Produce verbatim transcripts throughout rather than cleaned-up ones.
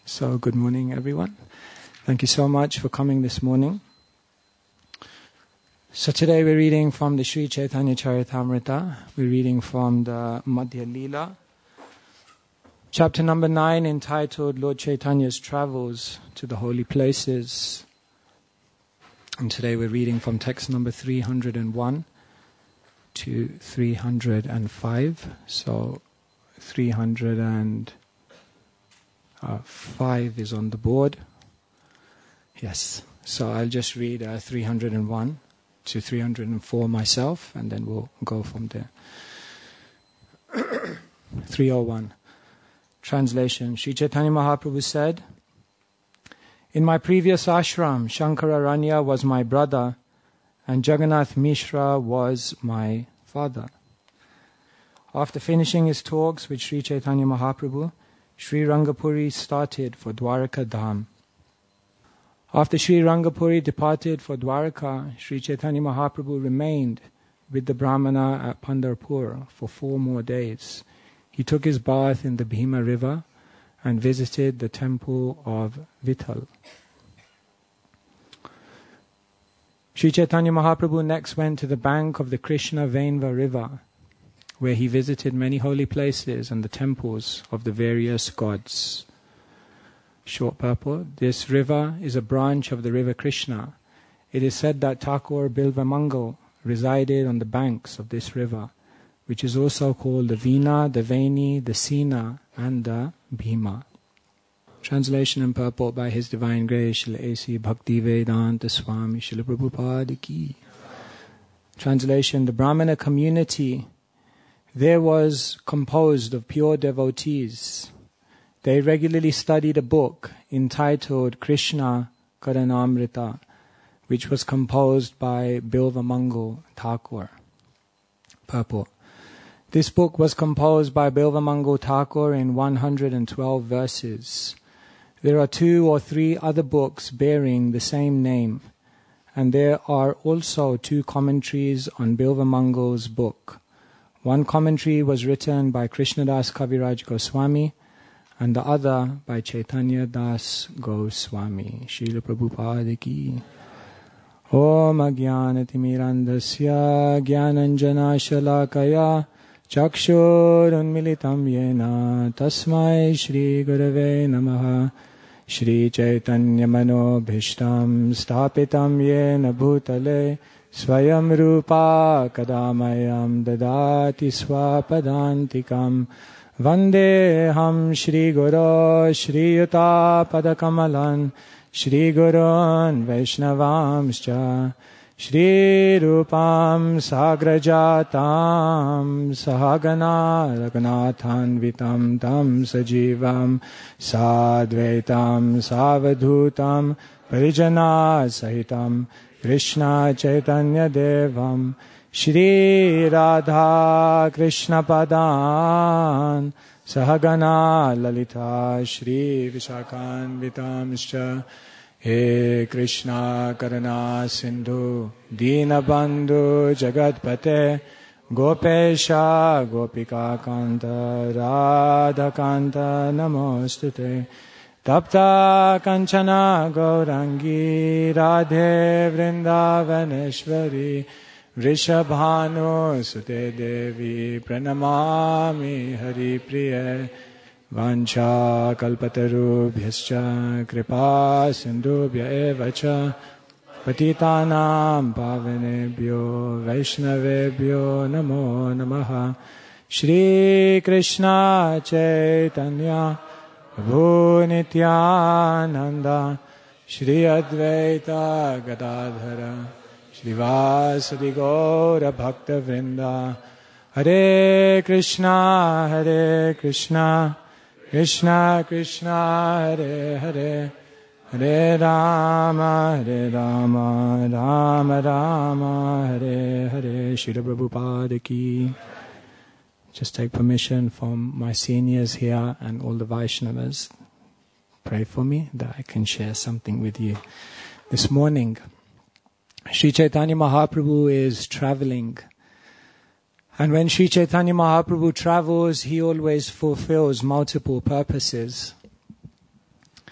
So good morning, everyone. Thank you so much for coming this morning. So today we're reading from the Sri Chaitanya Charitamrita. We're reading from the Madhya Leela, chapter number nine, entitled Lord Chaitanya's Travels to the Holy Places. And today we're reading from text number three hundred one to three hundred five. So three hundred five is on the board. Yes. So I'll just read uh, three hundred one to three hundred four myself, and then we'll go from there. three oh one. Translation. Sri Chaitanya Mahaprabhu said, "In my previous ashram, Shankararanya was my brother and Jagannath Mishra was my father." After finishing his talks with Sri Chaitanya Mahaprabhu, Sri Rangapuri started for Dwaraka Dham. After Sri Rangapuri departed for Dwaraka, Sri Chaitanya Mahaprabhu remained with the Brahmana at Pandharpur for four more days. He took his bath in the Bhima river and visited the temple of Vitthal. Sri Chaitanya Mahaprabhu next went to the bank of the Krishna Venva river, where he visited many holy places and the temples of the various gods. Short purport. This river is a branch of the river Krishna. It is said that Thakur Bilvamangal resided on the banks of this river, which is also called the Veena, the Veni, the Sina, and the Bhima. Translation and purport by His Divine Grace, Srila A C Bhaktivedanta Swami, Srila Prabhupada Ki. Translation. The Brahmana community there was composed of pure devotees. They regularly studied a book entitled Krishna Karanamrita, which was composed by Bilvamangal Thakur. Purport. This book was composed by Bilvamangal Thakur in one hundred twelve verses. There are two or three other books bearing the same name, and there are also two commentaries on Bilvamangal's book. One commentary was written by Krishnadas Kaviraj Goswami and the other by Chaitanya Das Goswami. Srila Prabhupada Ki. Om Ajnanatimirandasya Jnananjana Shalakaya Chakshur Unmilitam Yena Tasmai Shri Gurave Namaha. Shri Chaitanya Manobhishtam Stapitam Yena Bhutale Swayam Rupa Kadamayam Dadati Swapadantikam Vandeham Shri Guru Shri Yuta Padakamalan Shri Gurun Vaishnavamscha Shri Rupam Sagrajatam Sahagana Raghunathan Vitam Tam Sajivam Sadvaitam Savadhutam Parijana Sahitam Krishna Chaitanya Devam Shri Radha Krishna Padan Sahagana Lalita Shri Vishakhan Vitamscha. He Krishna Karuna Sindhu Dinabandhu Jagatpate Gopesha Gopika Kanta Radha Kanta Namostute Tapta Kanchana Gaurangi Radhe Vrindavaneshwari Vrishabhanu Sute Devi Pranamami Hari Priya Vancha Kalpatarubhyascha Kripa Sindhubhya Evacha Patitanam Pavanebhyo Vaishnavebhyo Namo Namaha. Shri Krishna Chaitanya Prabhu Nityananda Shri Advaita Gadadhara Shri Vasadi Gaura Bhakta Vrinda. Hare Krishna Hare Krishna Krishna Krishna Hare Hare Hare Rama Hare Rama Rama Rama Hare Hare. Srila Prabhupada Ki. Just take permission from my seniors here and all the Vaishnavas. Pray for me that I can share something with you this morning. Sri Chaitanya Mahaprabhu is traveling. And when Sri Chaitanya Mahaprabhu travels, he always fulfills multiple purposes.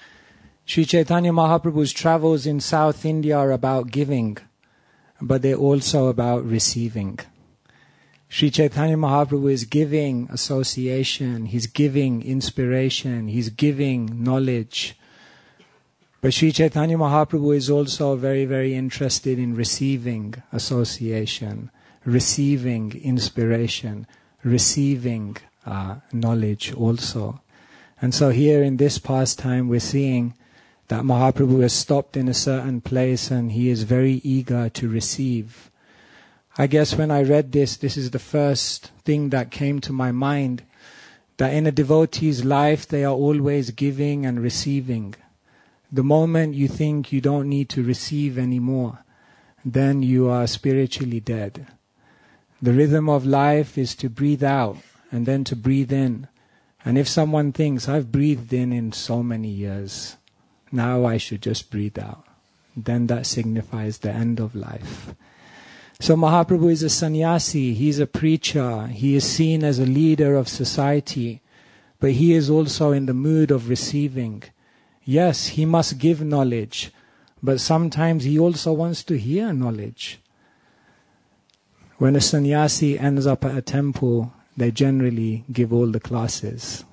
Sri Chaitanya Mahaprabhu's travels in South India are about giving, but they're also about receiving. Sri Chaitanya Mahaprabhu is giving association, he's giving inspiration, he's giving knowledge. But Sri Chaitanya Mahaprabhu is also very, very interested in receiving association, receiving inspiration, receiving uh, knowledge also. And so here in this pastime we're seeing that Mahaprabhu has stopped in a certain place and he is very eager to receive. I guess when I read this, this is the first thing that came to my mind, that in a devotee's life they are always giving and receiving. The moment you think you don't need to receive anymore, then you are spiritually dead. The rhythm of life is to breathe out and then to breathe in. And if someone thinks, I've breathed in in so many years, now I should just breathe out, then that signifies the end of life. So Mahaprabhu is a sannyasi, he is a preacher, he is seen as a leader of society, but he is also in the mood of receiving. Yes, he must give knowledge, but sometimes he also wants to hear knowledge. When a sannyasi ends up at a temple, they generally give all the classes.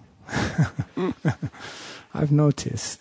I've noticed.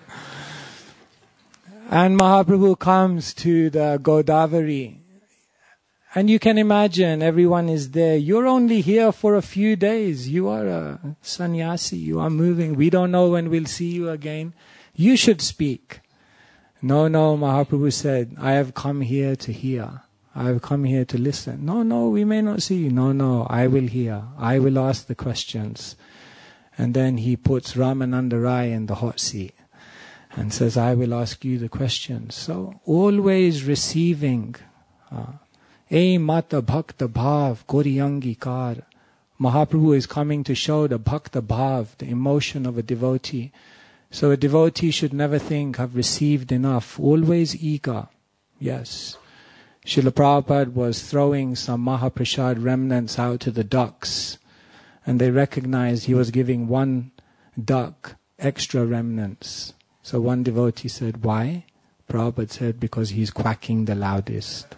And Mahaprabhu comes to the Godavari. And you can imagine, everyone is there. You're only here for a few days. You are a sannyasi. You are moving. We don't know when we'll see you again. You should speak. No, no, Mahaprabhu said, I have come here to hear. I have come here to listen. No, no, we may not see you. No, no, I will hear. I will ask the questions. And then he puts Ramananda Rai in the hot seat and says, I will ask you the questions. So always receiving. Uh, E mata bhakta bhav goriyangi kar. Mahaprabhu is coming to show the bhakta bhav, the emotion of a devotee. So a devotee should never think, I've received enough. Always eager. Yes. Srila Prabhupada was throwing some Mahaprasad remnants out to the ducks. And they recognized he was giving one duck extra remnants. So one devotee said, why? Prabhupada said, because he's quacking the loudest.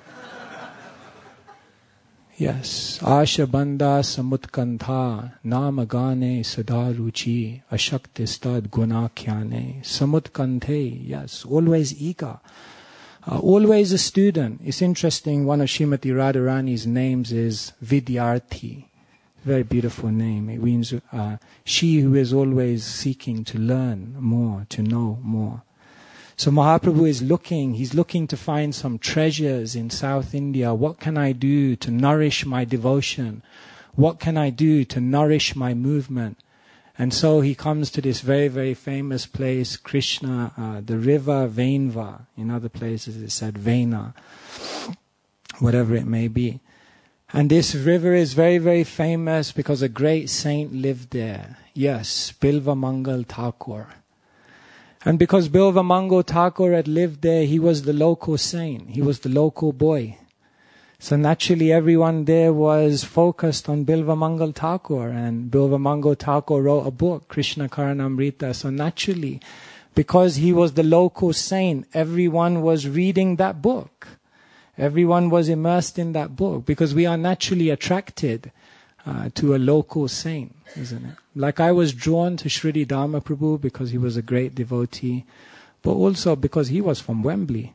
Yes, Asha Bandha Samutkantha Namagane Sadaruchi Ashaktistad Gunakhyane Samutkanthe. Yes, always eager. Uh, always a student. It's interesting, one of Srimati Radharani's names is Vidyarthi. Very beautiful name. It means uh, she who is always seeking to learn more, to know more. So Mahaprabhu is looking, he's looking to find some treasures in South India. What can I do to nourish my devotion? What can I do to nourish my movement? And so he comes to this very, very famous place, Krishna, uh, the river Vainva. In other places it said Vaina, whatever it may be. And this river is very, very famous because a great saint lived there. Yes, Bilva Mangal Thakur. And because Bilva Mangal Thakur had lived there, he was the local saint. He was the local boy. So naturally everyone there was focused on Bilva Mangal Thakur. And Bilva Mangal Thakur wrote a book, Krishna Karanamrita. So naturally, because he was the local saint, everyone was reading that book. Everyone was immersed in that book. Because we are naturally attracted uh, to a local saint, isn't it? Like I was drawn to Shriti Dharma Prabhu because he was a great devotee, but also because he was from Wembley.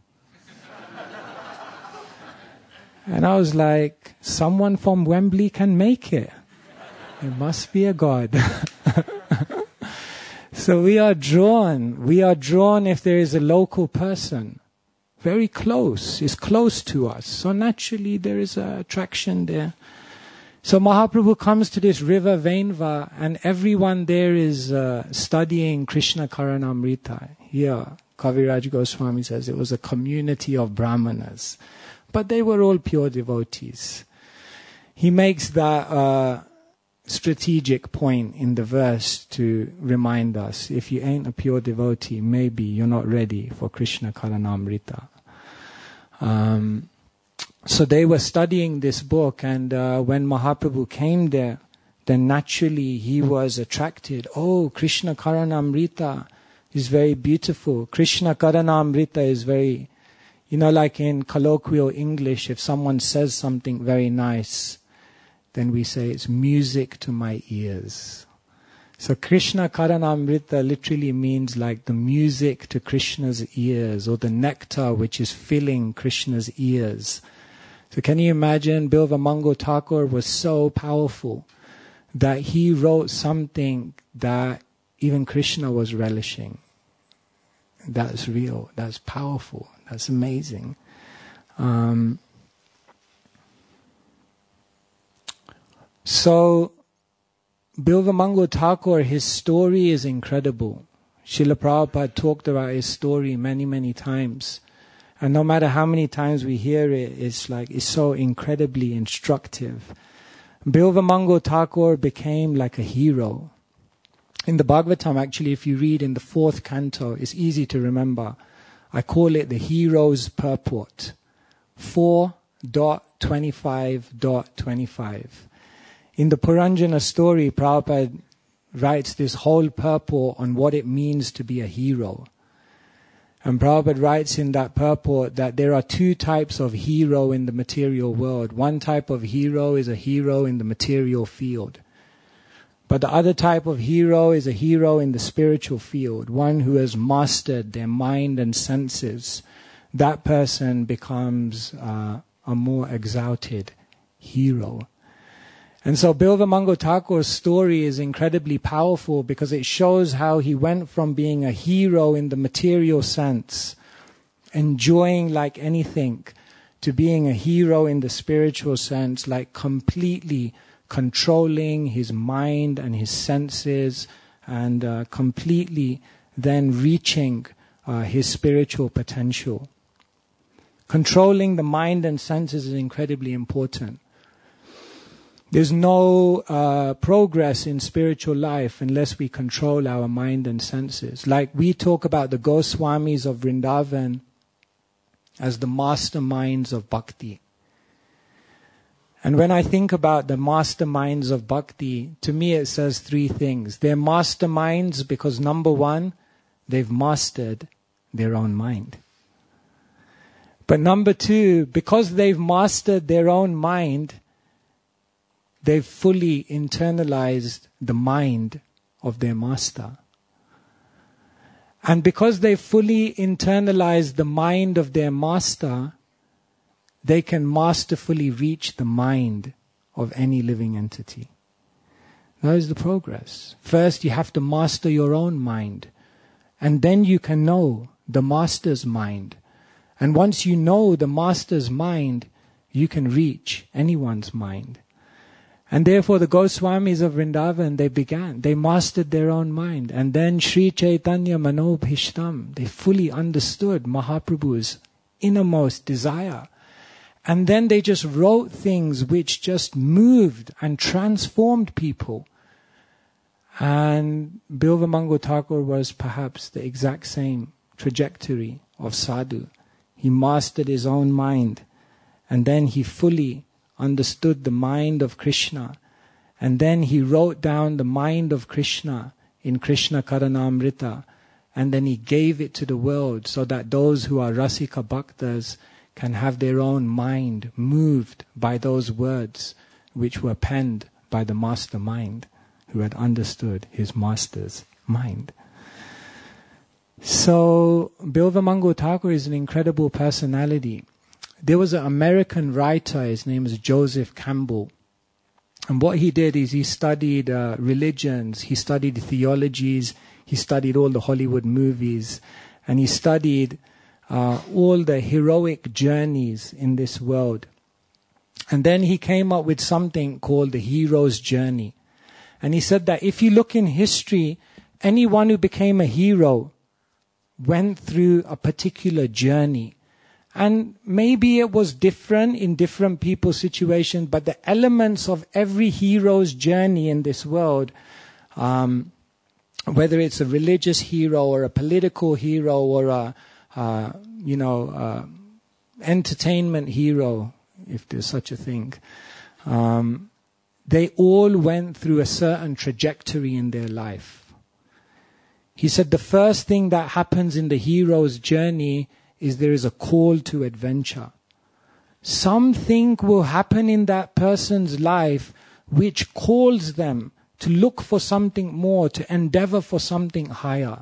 And I was like, someone from Wembley can make it. It must be a God. So we are drawn. We are drawn if there is a local person. Very close. Is close to us. So naturally there is an attraction there. So Mahaprabhu comes to this river Vainva and everyone there is uh, studying Krishna Karanamrita. Here, Kaviraj Goswami says it was a community of Brahmanas. But they were all pure devotees. He makes that uh, strategic point in the verse to remind us, if you ain't a pure devotee, maybe you're not ready for Krishna Karanamrita. Um, so they were studying this book, and uh, when Mahaprabhu came there, then naturally he was attracted. Oh, Krishna Karanamrita, is very beautiful. Krishna Karanamrita is very, you know, like in colloquial English, if someone says something very nice, then we say it's music to my ears. So Krishna Karanamrita literally means like the music to Krishna's ears, or the nectar which is filling Krishna's ears. So can you imagine, Bilvamango Thakur was so powerful that he wrote something that even Krishna was relishing. That's real, that's powerful, that's amazing. Um, so, Bilvamango Thakur, his story is incredible. Srila Prabhupada talked about his story many, many times. And no matter how many times we hear it, it's like, it's so incredibly instructive. Bilvamango Thakur became like a hero. In the Bhagavatam, actually, if you read in the fourth canto, it's easy to remember. I call it the hero's purport. four point twenty-five point twenty-five. In the Puranjana story, Prabhupada writes this whole purport on what it means to be a hero. And Prabhupada writes in that purport that there are two types of hero in the material world. One type of hero is a hero in the material field. But the other type of hero is a hero in the spiritual field, one who has mastered their mind and senses. That person becomes uh, a more exalted hero. And so Bilvamango Thakur's story is incredibly powerful because it shows how he went from being a hero in the material sense, enjoying like anything, to being a hero in the spiritual sense, like completely controlling his mind and his senses, and uh, completely then reaching uh, his spiritual potential. Controlling the mind and senses is incredibly important. There's no uh, progress in spiritual life unless we control our mind and senses. Like we talk about the Goswamis of Vrindavan as the masterminds of bhakti. And when I think about the masterminds of bhakti, to me it says three things. They're masterminds because, number one, they've mastered their own mind. But number two, because they've mastered their own mind, they've fully internalized the mind of their master. And because they've fully internalized the mind of their master, they can masterfully reach the mind of any living entity. That is the progress. First, you have to master your own mind. And then you can know the master's mind. And once you know the master's mind, you can reach anyone's mind. And therefore the Goswamis of Vrindavan, they began, they mastered their own mind. And then Sri Chaitanya Manobhishtam, they fully understood Mahaprabhu's innermost desire. And then they just wrote things which just moved and transformed people. And Bilvamango Thakur was perhaps the exact same trajectory of sadhu. He mastered his own mind. And then he fully understood the mind of Krishna. And then he wrote down the mind of Krishna in Krishna Karanamrita. And then he gave it to the world so that those who are Rasika Bhaktas can have their own mind moved by those words which were penned by the master mind who had understood his master's mind. So Bilvamango Thakur is an incredible personality. There was an American writer, his name is Joseph Campbell. And what he did is he studied uh, religions, he studied theologies, he studied all the Hollywood movies, and he studied uh, all the heroic journeys in this world. And then he came up with something called the hero's journey. And he said that if you look in history, anyone who became a hero went through a particular journey. And maybe it was different in different people's situations, but the elements of every hero's journey in this world, um, whether it's a religious hero or a political hero or a, uh, you know, uh, entertainment hero, if there's such a thing, um, they all went through a certain trajectory in their life. He said the first thing that happens in the hero's journey is there is a call to adventure. Something will happen in that person's life which calls them to look for something more, to endeavor for something higher.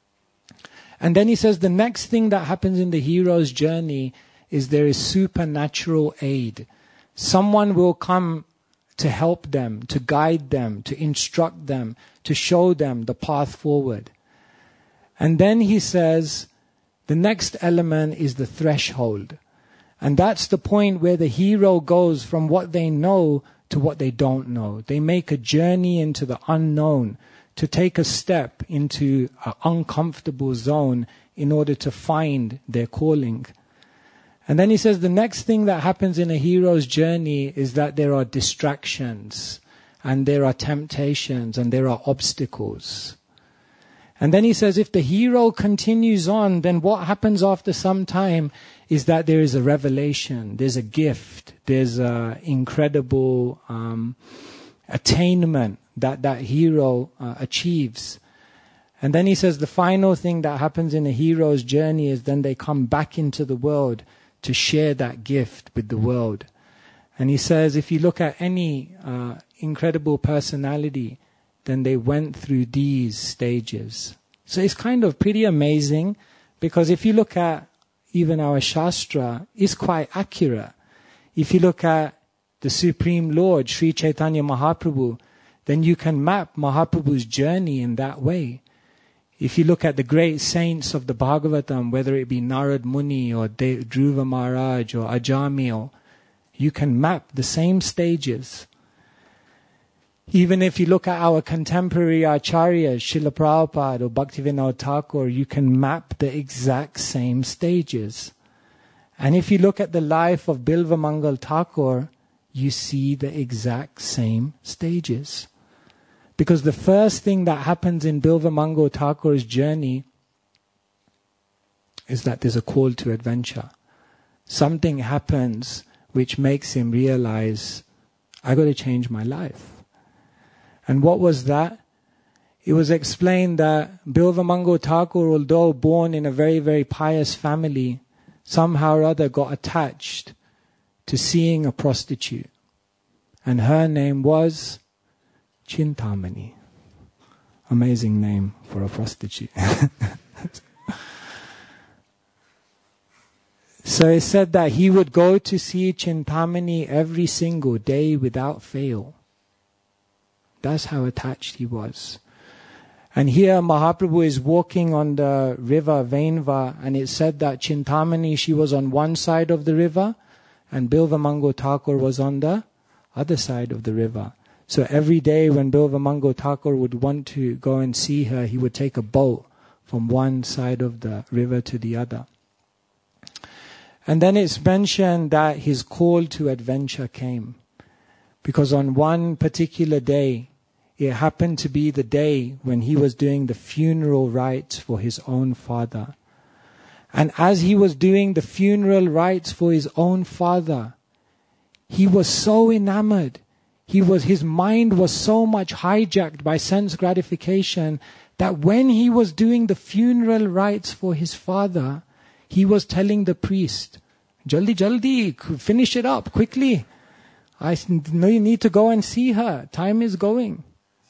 And then he says the next thing that happens in the hero's journey is there is supernatural aid. Someone will come to help them, to guide them, to instruct them, to show them the path forward. And then he says the next element is the threshold. And that's the point where the hero goes from what they know to what they don't know. They make a journey into the unknown, to take a step into an uncomfortable zone in order to find their calling. And then he says the next thing that happens in a hero's journey is that there are distractions, and there are temptations, and there are obstacles. And then he says if the hero continues on, then what happens after some time is that there is a revelation, there's a gift, there's an incredible um, attainment that that hero uh, achieves. And then he says the final thing that happens in a hero's journey is then they come back into the world to share that gift with the world. And he says if you look at any uh, incredible personality, then they went through these stages. So it's kind of pretty amazing, because if you look at even our Shastra, it's quite accurate. If you look at the Supreme Lord, Sri Chaitanya Mahaprabhu, then you can map Mahaprabhu's journey in that way. If you look at the great saints of the Bhagavatam, whether it be Narad Muni or De- Dhruva Maharaj or Ajamil, you can map the same stages. Even if you look at our contemporary acharyas, Srila Prabhupada or Bhaktivinoda Thakur, you can map the exact same stages. And if you look at the life of Bilva Mangal Thakur, you see the exact same stages. Because the first thing that happens in Bilva Mangal Thakur's journey is that there's a call to adventure. Something happens which makes him realize, I got to change my life. And what was that? It was explained that Bilva Mangal Thakur, although born in a very, very pious family, somehow or other got attached to seeing a prostitute. And her name was Chintamani. Amazing name for a prostitute. So it said that he would go to see Chintamani every single day without fail. That's how attached he was. And here Mahaprabhu is walking on the river Vainva, and it said that Chintamani, she was on one side of the river, and Bilva Mangal Thakur was on the other side of the river. So every day when Bilva Mangal Thakur would want to go and see her, he would take a boat from one side of the river to the other. And then it's mentioned that his call to adventure came. Because on one particular day, it happened to be the day when he was doing the funeral rites for his own father. And as he was doing the funeral rites for his own father, he was so enamored. He was, his mind was so much hijacked by sense gratification that when he was doing the funeral rites for his father, he was telling the priest, Jaldi, jaldi, finish it up quickly. I know you need to go and see her. Time is going.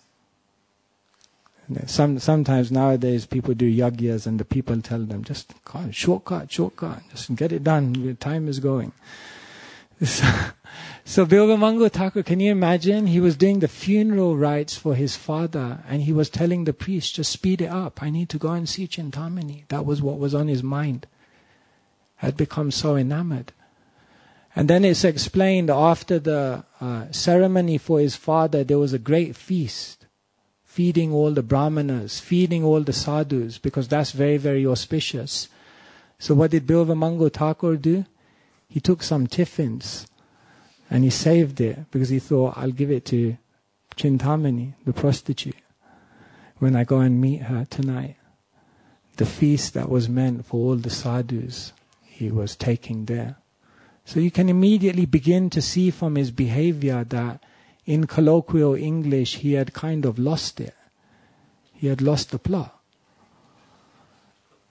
Some, sometimes nowadays people do yagyas and the people tell them, just God, shortcut, shortcut, just get it done. Your time is going. So, so Bilva Mangal Thakur, can you imagine? He was doing the funeral rites for his father and he was telling the priest, just speed it up. I need to go and see Chintamani. That was what was on his mind. Had become so enamored. And then it's explained after the uh, ceremony for his father, there was a great feast. Feeding all the brahmanas, feeding all the sadhus, because that's very, very auspicious. So what did Bilva Mangal Thakur do? He took some tiffins and he saved it because he thought, I'll give it to Chintamani, the prostitute, when I go and meet her tonight. The feast that was meant for all the sadhus, he was taking there. So you can immediately begin to see from his behavior that in colloquial English, he had kind of lost it. He had lost the plot.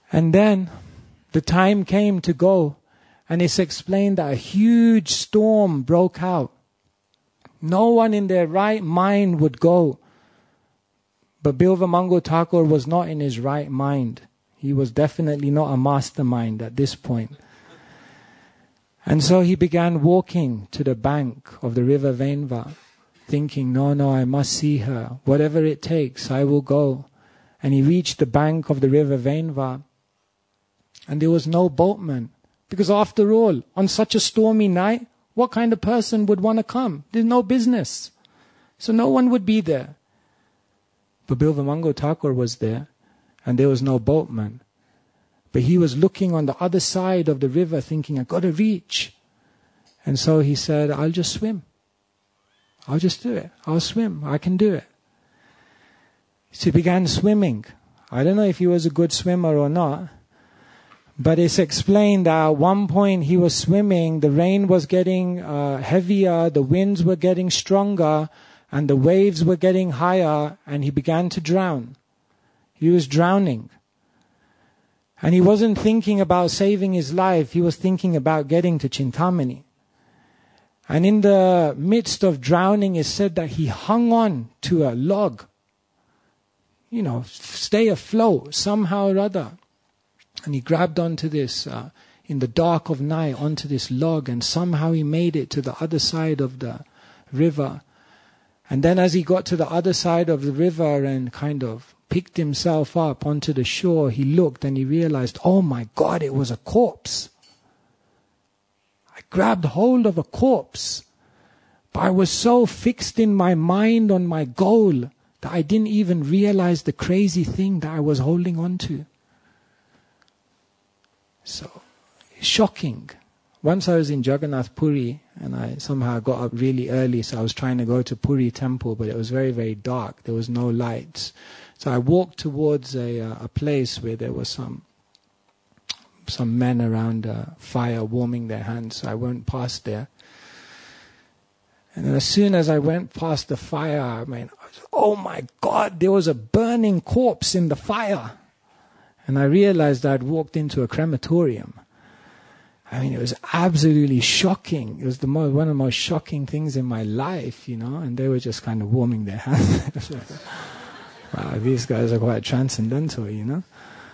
And then the time came to go, and it's explained that a huge storm broke out. No one in their right mind would go. But Bilvamango Thakur was not in his right mind. He was definitely not a mastermind at this point. And so he began walking to the bank of the river Venva, thinking, no, no, I must see her. Whatever it takes, I will go. And he reached the bank of the river Venva, and there was no boatman. Because after all, on such a stormy night, what kind of person would want to come? There's no business. So no one would be there. But Bilvamango Thakur was there, and there was no boatman. But he was looking on the other side of the river thinking, I've got to reach. And so he said, I'll just swim. I'll just do it. I'll swim. I can do it. So he began swimming. I don't know if he was a good swimmer or not. But it's explained that at one point he was swimming, the rain was getting uh, heavier, the winds were getting stronger, and the waves were getting higher, and he began to drown. He was drowning. And he wasn't thinking about saving his life, he was thinking about getting to Chintamani. And in the midst of drowning, it said that he hung on to a log. You know, stay afloat somehow or other. And he grabbed onto this, uh, in the dark of night, onto this log, and somehow he made it to the other side of the river. And then as he got to the other side of the river and kind of picked himself up onto the shore, he looked and he realized, oh my God, it was a corpse. I grabbed hold of a corpse. But I was so fixed in my mind on my goal that I didn't even realize the crazy thing that I was holding on to. So, shocking. Once I was in Jagannath Puri, and I somehow got up really early, so I was trying to go to Puri temple, but it was very, very dark. There was no lights. So I walked towards a, uh, a place where there was some some men around a fire warming their hands. So I went past there. And then as soon as I went past the fire, I mean, I was, oh my God, there was a burning corpse in the fire. And I realized I'd walked into a crematorium. I mean, it was absolutely shocking. It was the most, one of the most shocking things in my life, you know, and they were just kind of warming their hands. Wow, these guys are quite transcendental, you know.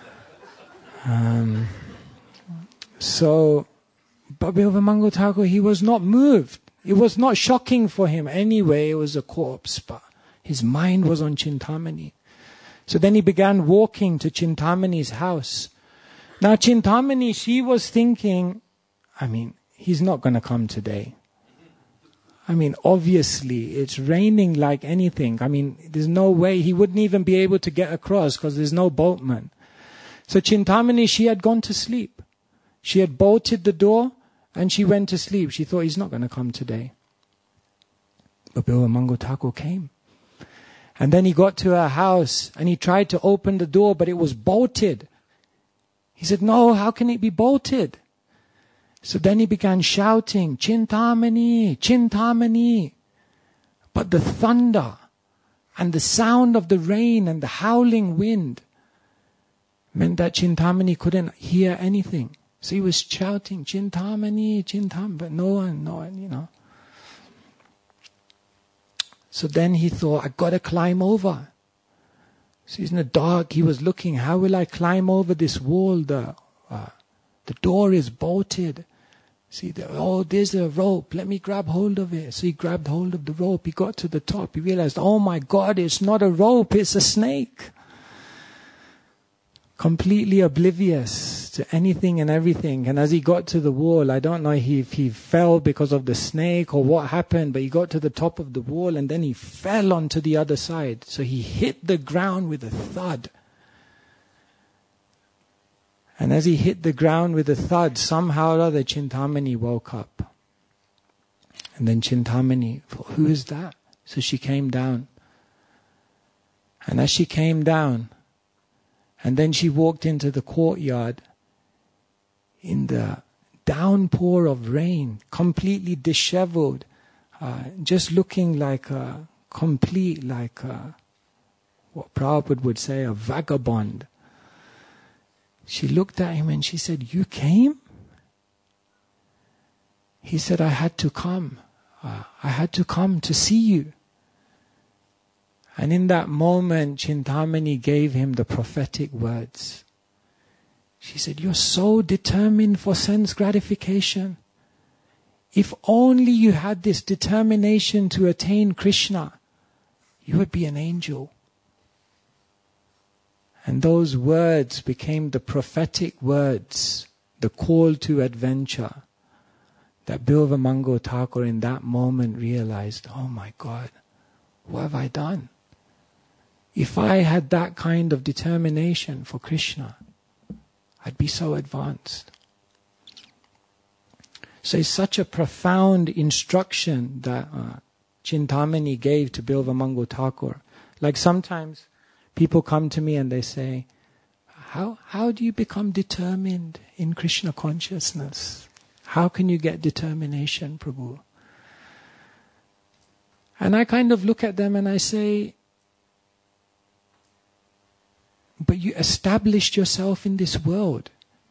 Um, so, but Bilvamango Thakur, he was not moved. It was not shocking for him anyway. It was a corpse, but his mind was on Chintamani. So then he began walking to Chintamani's house. Now Chintamani, she was thinking, I mean, he's not going to come today. I mean, obviously, it's raining like anything. I mean, there's no way he wouldn't even be able to get across because there's no boatman. So Chintamani, she had gone to sleep. She had bolted the door and she went to sleep. She thought, he's not going to come today. But Bilvamango Thakur came. And then he got to her house and he tried to open the door, but it was bolted. He said, no, how can it be bolted? So then he began shouting, Chintamani, Chintamani. But the thunder and the sound of the rain and the howling wind meant that Chintamani couldn't hear anything. So he was shouting, Chintamani, Chintamani, but no one, no one, you know. So then he thought, I've got to climb over. So he's in the dark, he was looking, how will I climb over this wall? The, uh, the door is bolted. See, the, oh, there's a rope, let me grab hold of it. So he grabbed hold of the rope, he got to the top, he realized, oh my God, it's not a rope, it's a snake. Completely oblivious to anything and everything. And as he got to the wall, I don't know if he fell because of the snake or what happened, but he got to the top of the wall and then he fell onto the other side. So he hit the ground with a thud. And as he hit the ground with a thud, somehow or other Chintamani woke up. And then Chintamani thought, who is that? So she came down. And as she came down, and then she walked into the courtyard in the downpour of rain, completely disheveled, uh, just looking like a complete, like a, what Prabhupada would say, a vagabond. She looked at him and she said, "You came?" He said, "I had to come. Uh, I had to come to see you." And in that moment, Chintamani gave him the prophetic words. She said, "You're so determined for sense gratification. If only you had this determination to attain Krishna, you would be an angel." And those words became the prophetic words, the call to adventure, that Bilvamango Thakur in that moment realized, "Oh my God, what have I done? If I had that kind of determination for Krishna, I'd be so advanced." So it's such a profound instruction that uh, Chintamani gave to Bilvamango Thakur. Like sometimes people come to me and they say, how, how do you become determined in Krishna consciousness? How can you get determination, Prabhu? And I kind of look at them and I say, but you established yourself in this world.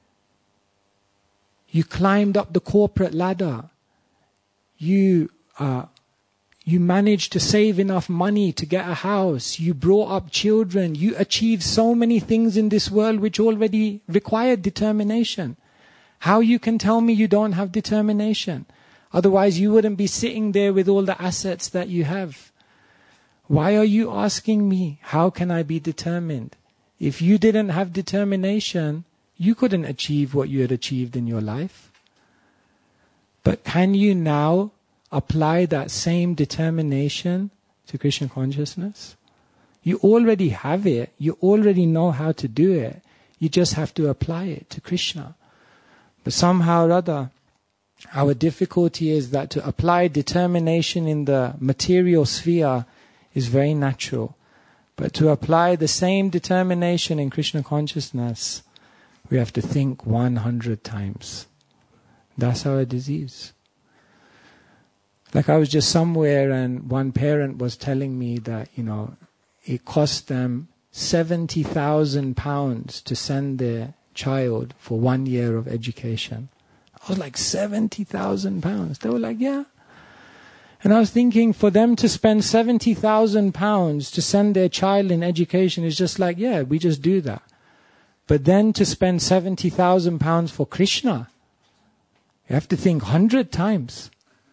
You climbed up the corporate ladder. You uh, you managed to save enough money to get a house. You brought up children. You achieved so many things in this world which already required determination. How you can tell me you don't have determination? Otherwise you wouldn't be sitting there with all the assets that you have. Why are you asking me, how can I be determined? If you didn't have determination, you couldn't achieve what you had achieved in your life. But can you now apply that same determination to Krishna consciousness? You already have it. You already know how to do it. You just have to apply it to Krishna. But somehow or other, our difficulty is that to apply determination in the material sphere is very natural. But to apply the same determination in Krishna consciousness, we have to think one hundred times. That's our disease. Like I was just somewhere and one parent was telling me that, you know, it cost them seventy thousand pounds to send their child for one year of education. I was like, seventy thousand pounds? They were like, yeah. And I was thinking, for them to spend seventy thousand pounds to send their child in education is just like, yeah, we just do that. But then to spend seventy thousand pounds for Krishna, you have to think one hundred times.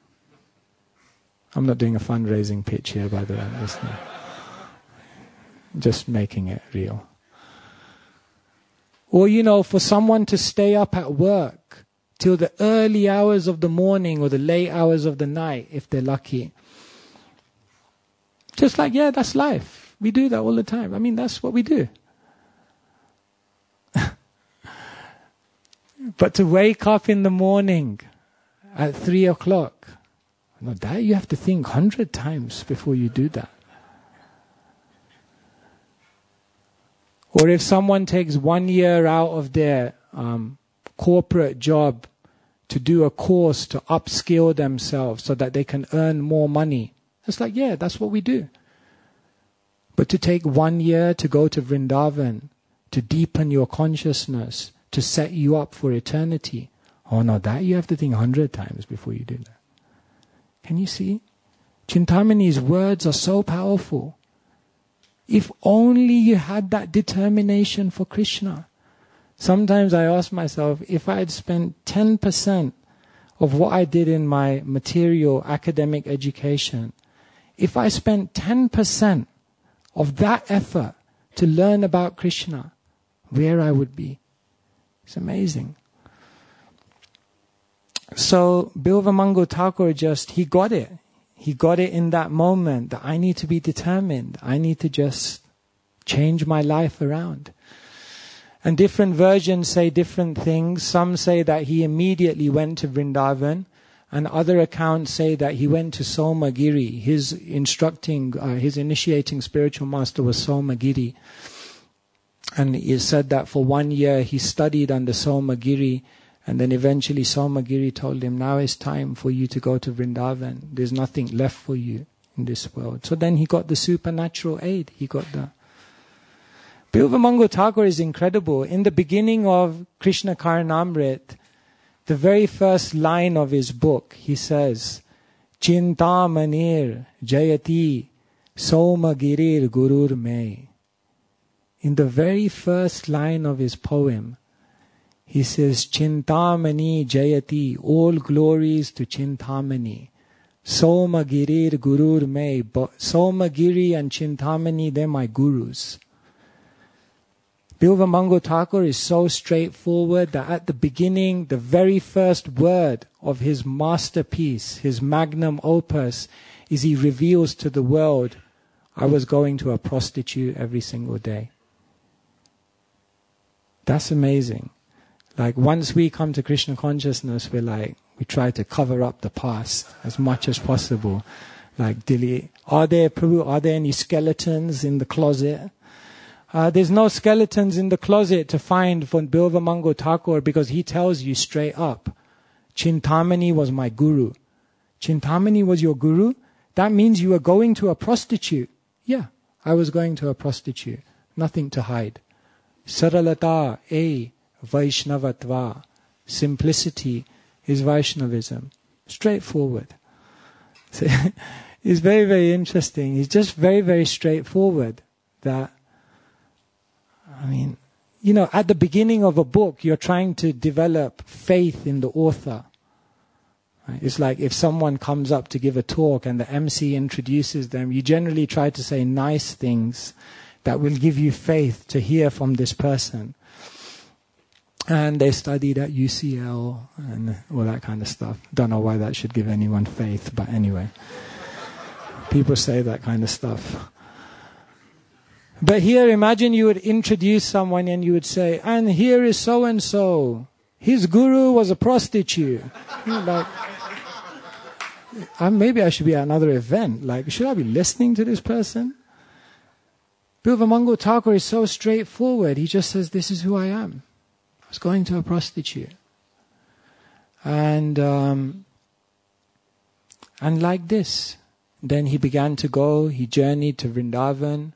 I'm not doing a fundraising pitch here, by the way. Just, just making it real. Or, you know, for someone to stay up at work till the early hours of the morning or the late hours of the night, if they're lucky. Just like, yeah, that's life. We do that all the time. I mean, that's what we do. But to wake up in the morning at three o'clock, no, that you have to think a hundred times before you do that. Or if someone takes one year out of their um, corporate job to do a course to upskill themselves so that they can earn more money, it's like, yeah, that's what we do. But to take one year to go to Vrindavan, to deepen your consciousness, to set you up for eternity, oh no, that you have to think a hundred times before you do that. Can you see? Chintamani's words are so powerful. If only you had that determination for Krishna. Sometimes I ask myself, if I had spent ten percent of what I did in my material academic education, if I spent ten percent of that effort to learn about Krishna, where I would be. It's amazing. So Bilvamango Thakur just, he got it. He got it in that moment that I need to be determined. I need to just change my life around. And different versions say different things. Some say that he immediately went to Vrindavan, and other accounts say that he went to Somagiri. His instructing, uh, his initiating spiritual master was Somagiri. And he said that for one year he studied under Somagiri, and then eventually Somagiri told him, now it's time for you to go to Vrindavan. There's nothing left for you in this world. So then he got the supernatural aid. He got the... Bilvamango Thakur is incredible. In the beginning of Krishna Karanamrit, the very first line of his book, he says, Chintamanir Jayati Somagirir Gurur Me. In the very first line of his poem, he says, Chintamani Jayati, all glories to Chintamani. Somagirir Gurur Me. Somagiri and Chintamani, they're my gurus. Bilvamango Thakur is so straightforward that at the beginning, the very first word of his masterpiece, his magnum opus, is he reveals to the world, I was going to a prostitute every single day. That's amazing. Like once we come to Krishna consciousness, we're like, we try to cover up the past as much as possible. Like, Dili, are there, Prabhu, are there any skeletons in the closet? Uh, there's no skeletons in the closet to find for Bilvamango Thakur because he tells you straight up, Chintamani was my guru. Chintamani was your guru? That means you were going to a prostitute. Yeah, I was going to a prostitute. Nothing to hide. Saralata e Vaishnavatva. Simplicity is Vaishnavism. Straightforward. So, it's very, very interesting. It's just very, very straightforward that I mean, you know, at the beginning of a book, you're trying to develop faith in the author. Right? It's like if someone comes up to give a talk and the M C introduces them, you generally try to say nice things that will give you faith to hear from this person. And they studied at U C L and all that kind of stuff. Don't know why that should give anyone faith, but anyway. People say that kind of stuff. But here, imagine you would introduce someone and you would say, and here is so-and-so. His guru was a prostitute. You know, like, I, maybe I should be at another event. Like, should I be listening to this person? Bilvamango Thakur is so straightforward. He just says, this is who I am. I was going to a prostitute. And, um, and like this. Then he began to go. He journeyed to Vrindavan.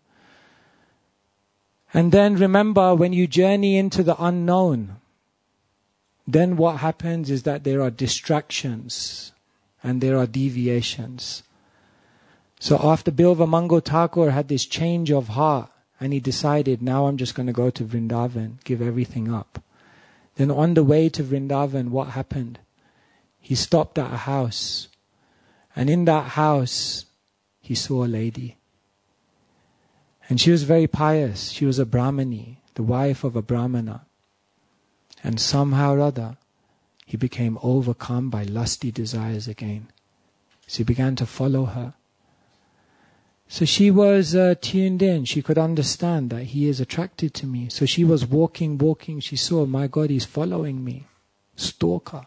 And then remember, when you journey into the unknown, then what happens is that there are distractions and there are deviations. So after Bilvamango Thakur had this change of heart and he decided, now I'm just going to go to Vrindavan, give everything up. Then on the way to Vrindavan, what happened? He stopped at a house. And in that house, he saw a lady. And she was very pious. She was a Brahmani, the wife of a Brahmana. And somehow or other, he became overcome by lusty desires again. So he began to follow her. So she was uh, tuned in. She could understand that he is attracted to me. So she was walking, walking. She saw, my God, he's following me. Stalker.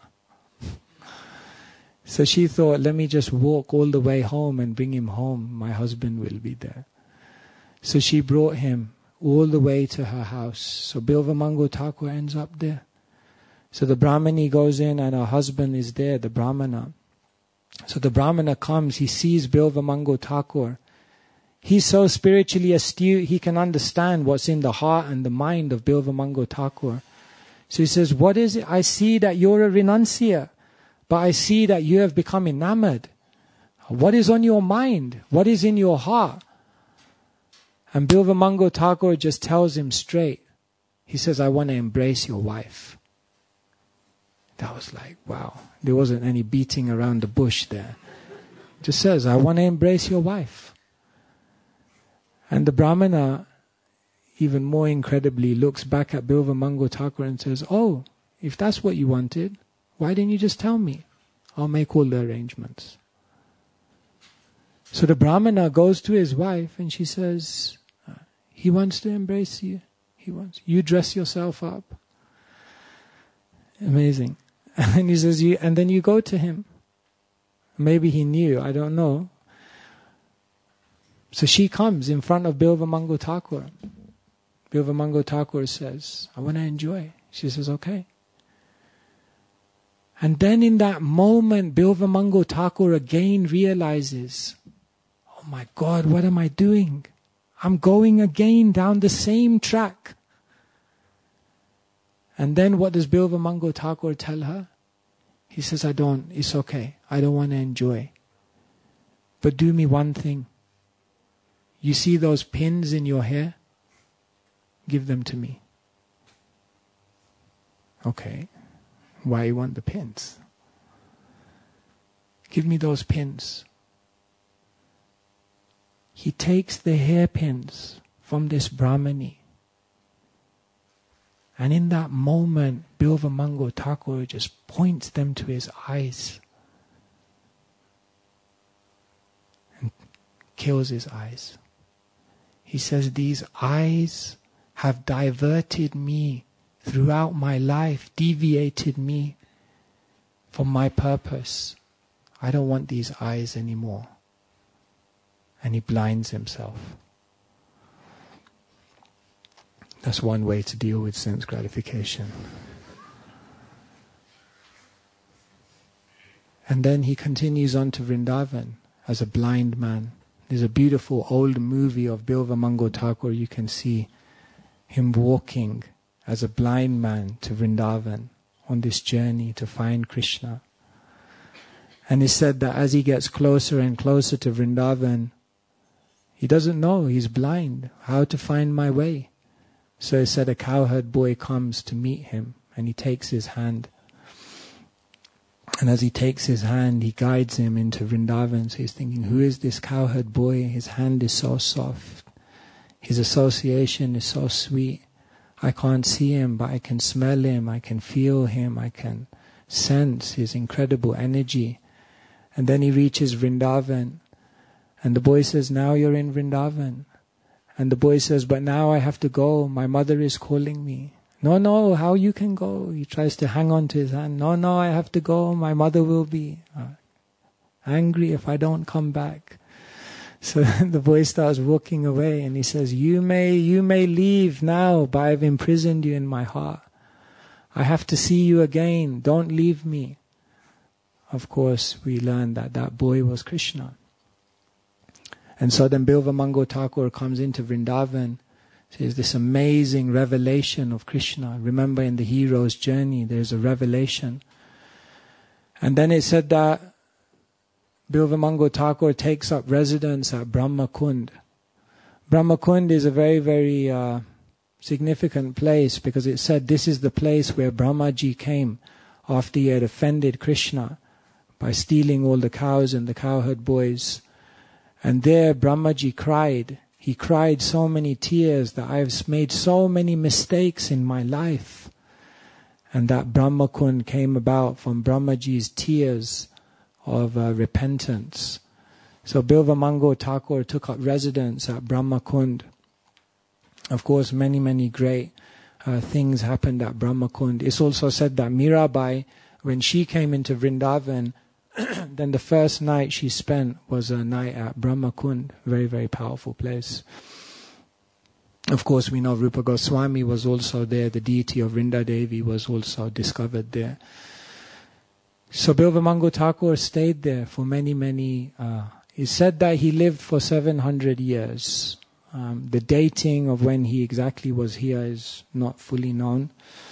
So she thought, let me just walk all the way home and bring him home. My husband will be there. So she brought him all the way to her house. So Bilvamango Thakur ends up there. So the Brahmani goes in and her husband is there, the Brahmana. So the Brahmana comes, he sees Bilvamango Thakur. He's so spiritually astute, he can understand what's in the heart and the mind of Bilvamango Thakur. So he says, what is it? I see that you're a renunciate, but I see that you have become enamored. What is on your mind? What is in your heart? And Bilvamango Thakur just tells him straight. He says, I want to embrace your wife. That was like, wow. There wasn't any beating around the bush there. Just says, I want to embrace your wife. And the Brahmana, even more incredibly, looks back at Bilvamango Thakur and says, oh, if that's what you wanted, why didn't you just tell me? I'll make all the arrangements. So the Brahmana goes to his wife and she says, he wants to embrace you. He wants you dress yourself up. Amazing. And he says, you, and then you go to him. Maybe he knew, I don't know. So she comes in front of Bilvamango Thakur. Bilvamango Thakur says, I want to enjoy. She says, okay. And then in that moment, Bilvamango Thakur again realizes, oh my God, what am I doing? I'm going again down the same track. And then what does Bilva Mango Thakur tell her? He says, I don't, it's okay. I don't want to enjoy. But do me one thing. You see those pins in your hair? Give them to me. Okay. Why you want the pins? Give me those pins. He takes the hairpins from this Brahmani. And in that moment, Bilva Mango Thakur just points them to his eyes. And kills his eyes. He says, these eyes have diverted me throughout my life, deviated me from my purpose. I don't want these eyes anymore. And he blinds himself. That's one way to deal with sense gratification. And then he continues on to Vrindavan as a blind man. There's a beautiful old movie of Bilva Mango Thakur. You can see him walking as a blind man to Vrindavan on this journey to find Krishna. And it's said that as he gets closer and closer to Vrindavan, he doesn't know, he's blind, how to find my way. So it said a cowherd boy comes to meet him and he takes his hand. And as he takes his hand, he guides him into Vrindavan. So he's thinking, who is this cowherd boy? His hand is so soft. His association is so sweet. I can't see him, but I can smell him, I can feel him, I can sense his incredible energy. And then he reaches Vrindavan. And the boy says, now you're in Vrindavan. And the boy says, but now I have to go. My mother is calling me. No, no, how you can go? He tries to hang on to his hand. No, no, I have to go. My mother will be uh, angry if I don't come back. So the boy starts walking away and he says, you may, you may leave now, but I've imprisoned you in my heart. I have to see you again. Don't leave me. Of course, we learn that that boy was Krishna. And so then Bilva Mango Thakur comes into Vrindavan. There's this amazing revelation of Krishna. Remember in the hero's journey, there's a revelation. And then it said that Bilva Mango Thakur takes up residence at Brahma Kund. Brahma Kund is a very, very uh, significant place because it said this is the place where Brahmaji came after he had offended Krishna by stealing all the cows and the cowherd boys. And there Brahmaji cried. He cried so many tears that I've made so many mistakes in my life. And that Brahma Kund came about from Brahmaji's tears of uh, repentance. So Bilva Mango Thakur took up residence at Brahma Kund. Of course, many, many great uh, things happened at Brahma Kund. It's also said that Mirabai, when she came into Vrindavan, then the first night she spent was a night at Brahma Kund. Very, very powerful place. Of course, we know Rupa Goswami was also there. The deity of Vrinda Devi was also discovered there. So Bilva Mango Thakur stayed there for many, many... Uh, it's said that he lived for seven hundred years. Um, the dating of when he exactly was here is not fully known.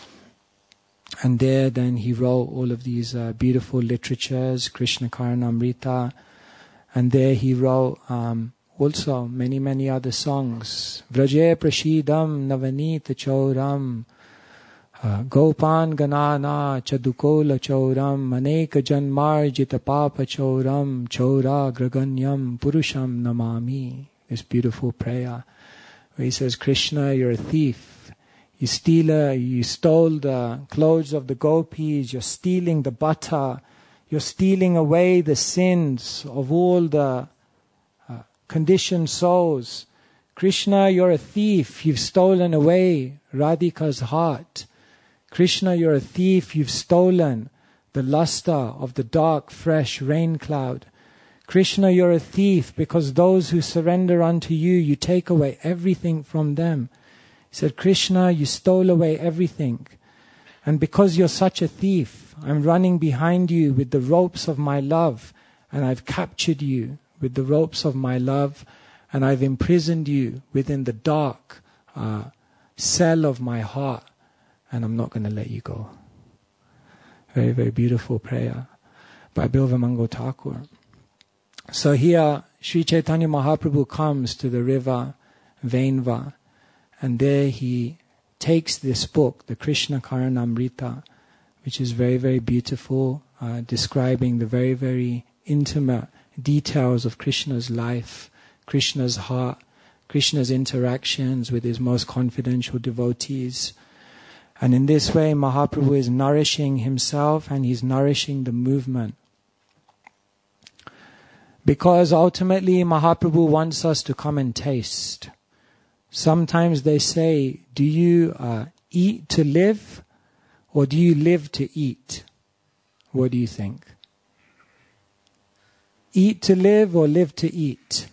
And there then he wrote all of these uh, beautiful literatures, Krishna Karanamrita. And there he wrote um, also many, many other songs. Vraje Prashidam Navanita Chauram Gopan Ganana Chadukola Chauram Maneka Janmarjita Papa Chauram Chaura Graganyam Purusham Namami. This beautiful prayer where he says, Krishna, you're a thief. You steal, uh, you stole the clothes of the gopis, you're stealing the butter, you're stealing away the sins of all the uh, conditioned souls. Krishna, you're a thief, you've stolen away Radhika's heart. Krishna, you're a thief, you've stolen the luster of the dark, fresh rain cloud. Krishna, you're a thief because those who surrender unto you, you take away everything from them. He said, Krishna, you stole away everything. And because you're such a thief, I'm running behind you with the ropes of my love, and I've captured you with the ropes of my love, and I've imprisoned you within the dark uh, cell of my heart, and I'm not going to let you go. Very, very beautiful prayer by Bilvamango Thakur. So here, Sri Chaitanya Mahaprabhu comes to the river Venva, and there he takes this book, the Krishna Karanamrita, which is very, very beautiful, uh, describing the very, very intimate details of Krishna's life, Krishna's heart, Krishna's interactions with his most confidential devotees. And in this way, Mahaprabhu is nourishing himself and he's nourishing the movement. Because ultimately, Mahaprabhu wants us to come and taste. Sometimes they say, do you uh, eat to live, or do you live to eat? What do you think? Eat to live or live to eat?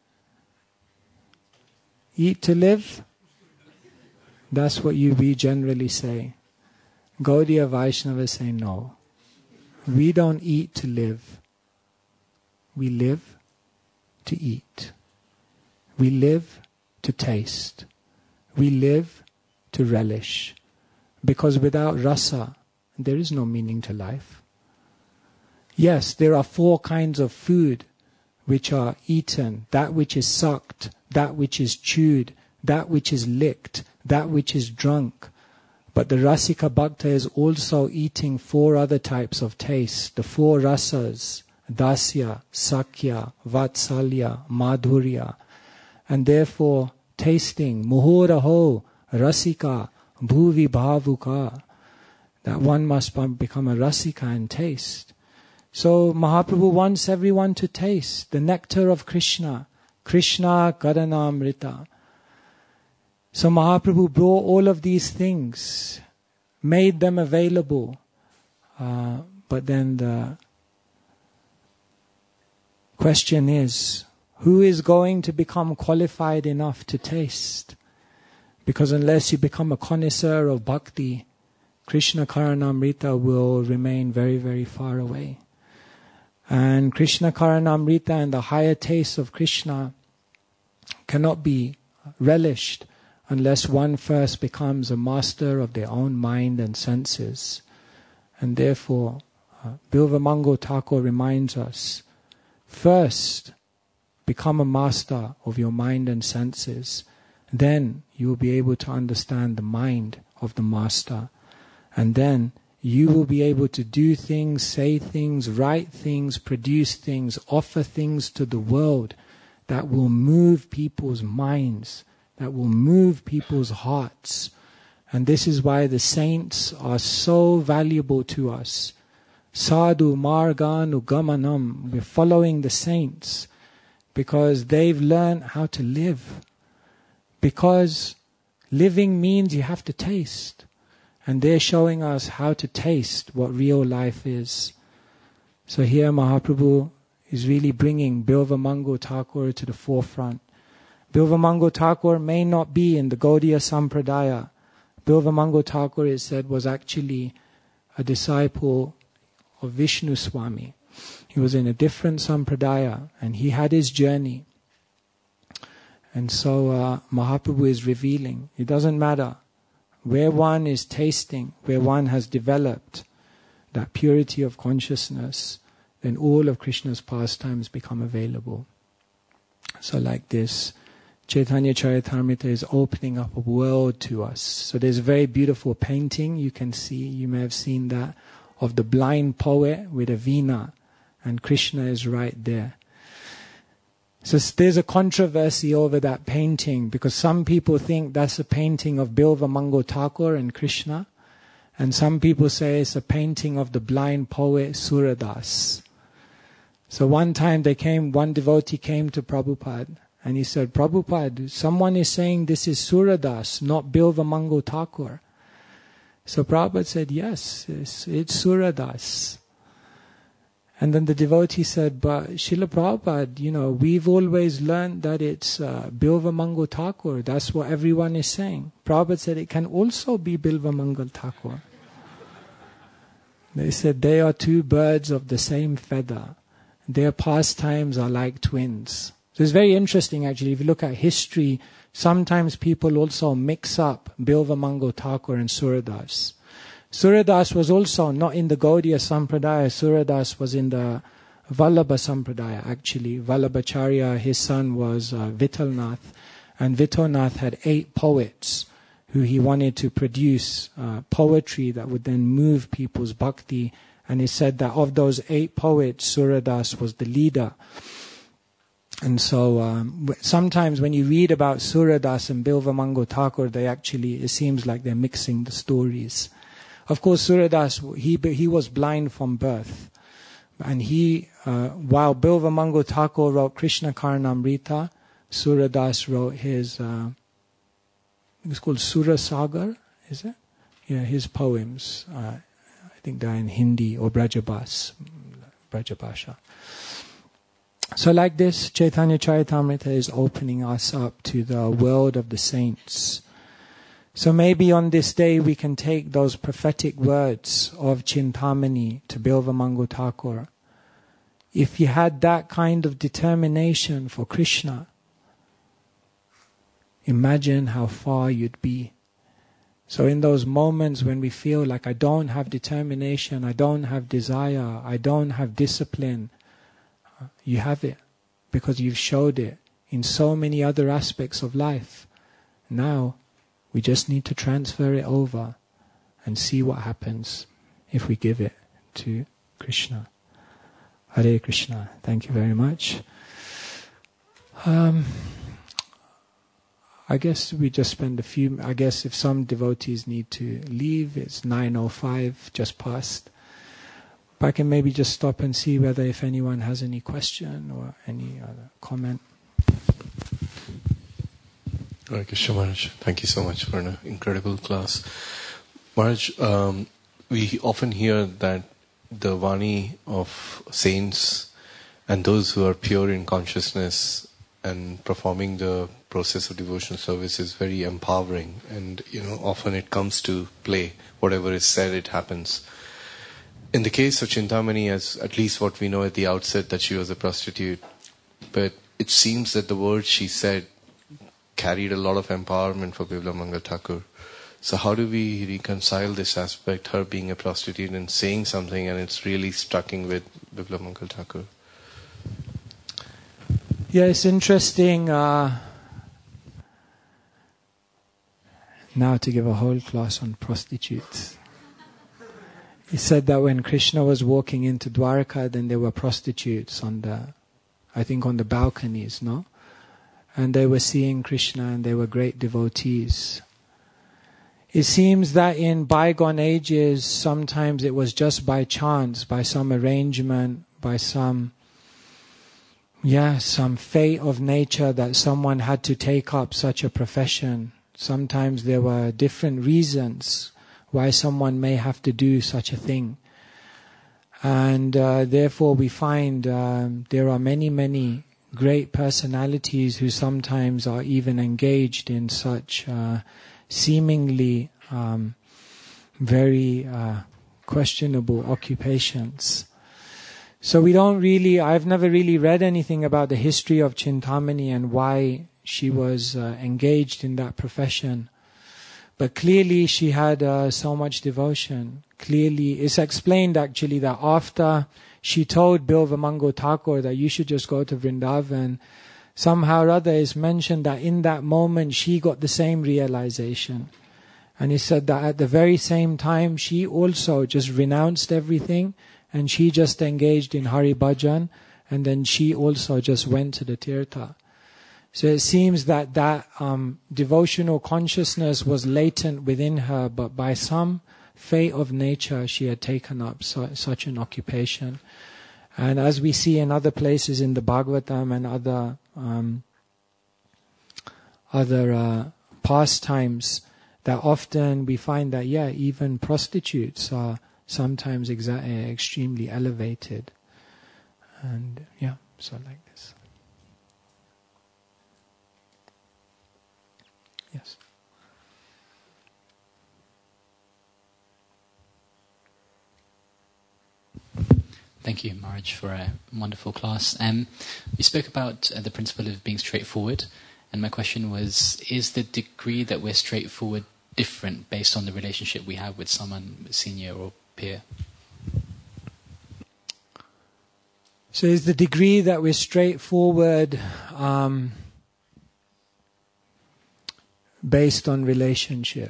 Eat to live? That's what you we generally say. Gaudiya Vaishnavas say no. We don't eat to live. We live to eat. We live to taste. We live to relish. Because without rasa, there is no meaning to life. Yes, there are four kinds of food which are eaten. That which is sucked, that which is chewed, that which is licked, that which is drunk. But the Rasika Bhakta is also eating four other types of taste. The four rasas, Dasya, Sakya, Vatsalya, Madhurya. And therefore, tasting, Muhoraho, Rasika, Bhuvi Bhavuka, that one must become a Rasika and taste. So Mahaprabhu wants everyone to taste the nectar of Krishna, Krishna Karanamrita. So Mahaprabhu brought all of these things, made them available, uh, but then the question is, who is going to become qualified enough to taste? Because unless you become a connoisseur of bhakti, Krishna Karanamrita will remain very, very far away. And Krishna Karanamrita and the higher taste of Krishna cannot be relished unless one first becomes a master of their own mind and senses. And therefore, uh, Bilvamango Thakur reminds us, first, become a master of your mind and senses. Then you will be able to understand the mind of the master. And then you will be able to do things, say things, write things, produce things, offer things to the world that will move people's minds, that will move people's hearts. And this is why the saints are so valuable to us. Sadhu Marganu Gamanam. We're following the saints because they've learned how to live. Because living means you have to taste. And they're showing us how to taste what real life is. So here Mahaprabhu is really bringing Bilvamango Thakur to the forefront. Bilvamango Thakur may not be in the Gaudiya Sampradaya. Bilvamango Thakur, it said, was actually a disciple of Vishnu Swami. He was in a different Sampradaya and he had his journey. And so uh, Mahaprabhu is revealing, it doesn't matter where one is tasting, where one has developed that purity of consciousness, then all of Krishna's pastimes become available. So like this, Chaitanya Charitamrita is opening up a world to us. So there's a very beautiful painting, you can see, you may have seen that, of the blind poet with a veena, and Krishna is right there. So there's a controversy over that painting because some people think that's a painting of Bilvamango Thakur and Krishna, and some people say it's a painting of the blind poet Suradas. So one time they came, one devotee came to Prabhupada and he said, Prabhupada, someone is saying this is Suradas, not Bilvamango Thakur. So Prabhupada said, yes, it's, it's Suradas. And then the devotee said, but Srila Prabhupada, you know, we've always learned that it's uh, Bilvamango Thakur. That's what everyone is saying. Prabhupada said it can also be Bilvamango Thakur. They said they are two birds of the same feather. Their pastimes are like twins. So it's very interesting actually. If you look at history, sometimes people also mix up Bilva Mango Thakur and Suradas. Suradas was also not in the Gaudiya Sampradaya. Suradas was in the Vallabha Sampradaya actually. Vallabhacharya, his son was uh, Vithalnath. And Vithalnath had eight poets who he wanted to produce uh, poetry that would then move people's bhakti. And he said that of those eight poets, Suradas was the leader. And so um, sometimes when you read about Suradas and Bilva Mango Thakur, they actually, it seems like they're mixing the stories. Of course, Suradas, he, he was blind from birth. And he, uh, while Bilva Mango Thakur wrote Krishna Karnamrita, Suradas wrote his, uh, it's called Sura Sagar, is it? Yeah, his poems. Uh, I think they're in Hindi or Brajabhas, Brajabhasha. So like this, Chaitanya Charitamrita is opening us up to the world of the saints. So maybe on this day we can take those prophetic words of Chintamani to Bilva Mango Thakur. If you had that kind of determination for Krishna, imagine how far you'd be. So in those moments when we feel like I don't have determination, I don't have desire, I don't have discipline, you have it because you've showed it in so many other aspects of life. Now, we just need to transfer it over and see what happens if we give it to Krishna. Hare Krishna. Thank you very much. Um, I guess we just spend a few, I guess if some devotees need to leave, it's nine oh five, just past. But I can maybe just stop and see whether if anyone has any question or any other comment. Hare Krishna Maharaj, thank you so much for an incredible class. Maharaj, um, we often hear that the Vani of saints and those who are pure in consciousness and performing the process of devotional service is very empowering, and you know often it comes to play. Whatever is said, it happens. In the case of Chintamani, as at least what we know at the outset, that she was a prostitute, but it seems that the words she said carried a lot of empowerment for Bilva Mango Thakur. So how do we reconcile this aspect, her being a prostitute and saying something and it's really stucking with Bilva Mango Thakur? Yeah, it's interesting uh, now to give a whole class on prostitutes. He said that when Krishna was walking into Dwarka, then there were prostitutes on the, I think on the balconies, no? And they were seeing Krishna and they were great devotees. It seems that in bygone ages, sometimes it was just by chance, by some arrangement, by some, yeah, some fate of nature that someone had to take up such a profession. Sometimes there were different reasons why someone may have to do such a thing. And uh, therefore we find um, there are many, many great personalities who sometimes are even engaged in such uh, seemingly um, very uh, questionable occupations. So we don't really, I've never really read anything about the history of Chintamani and why she was uh, engaged in that profession. But clearly she had uh, so much devotion. Clearly, it's explained actually that after she told Bilva Mango Thakur that you should just go to Vrindavan, somehow or other it's mentioned that in that moment she got the same realization. And he said that at the very same time she also just renounced everything and she just engaged in Hari Bhajan, and then she also just went to the Tirtha. So it seems that that um, devotional consciousness was latent within her, but by some fate of nature she had taken up su- such an occupation. And as we see in other places in the Bhagavatam and other um, other uh, pastimes, that often we find that, yeah, even prostitutes are sometimes exa- extremely elevated. And yeah, so like this. Yes. Thank you, Maharaj, for a wonderful class. Um, you spoke about uh, the principle of being straightforward, and my question was, is the degree that we're straightforward different based on the relationship we have with someone senior or peer? So is the degree that we're straightforward um, based on relationship?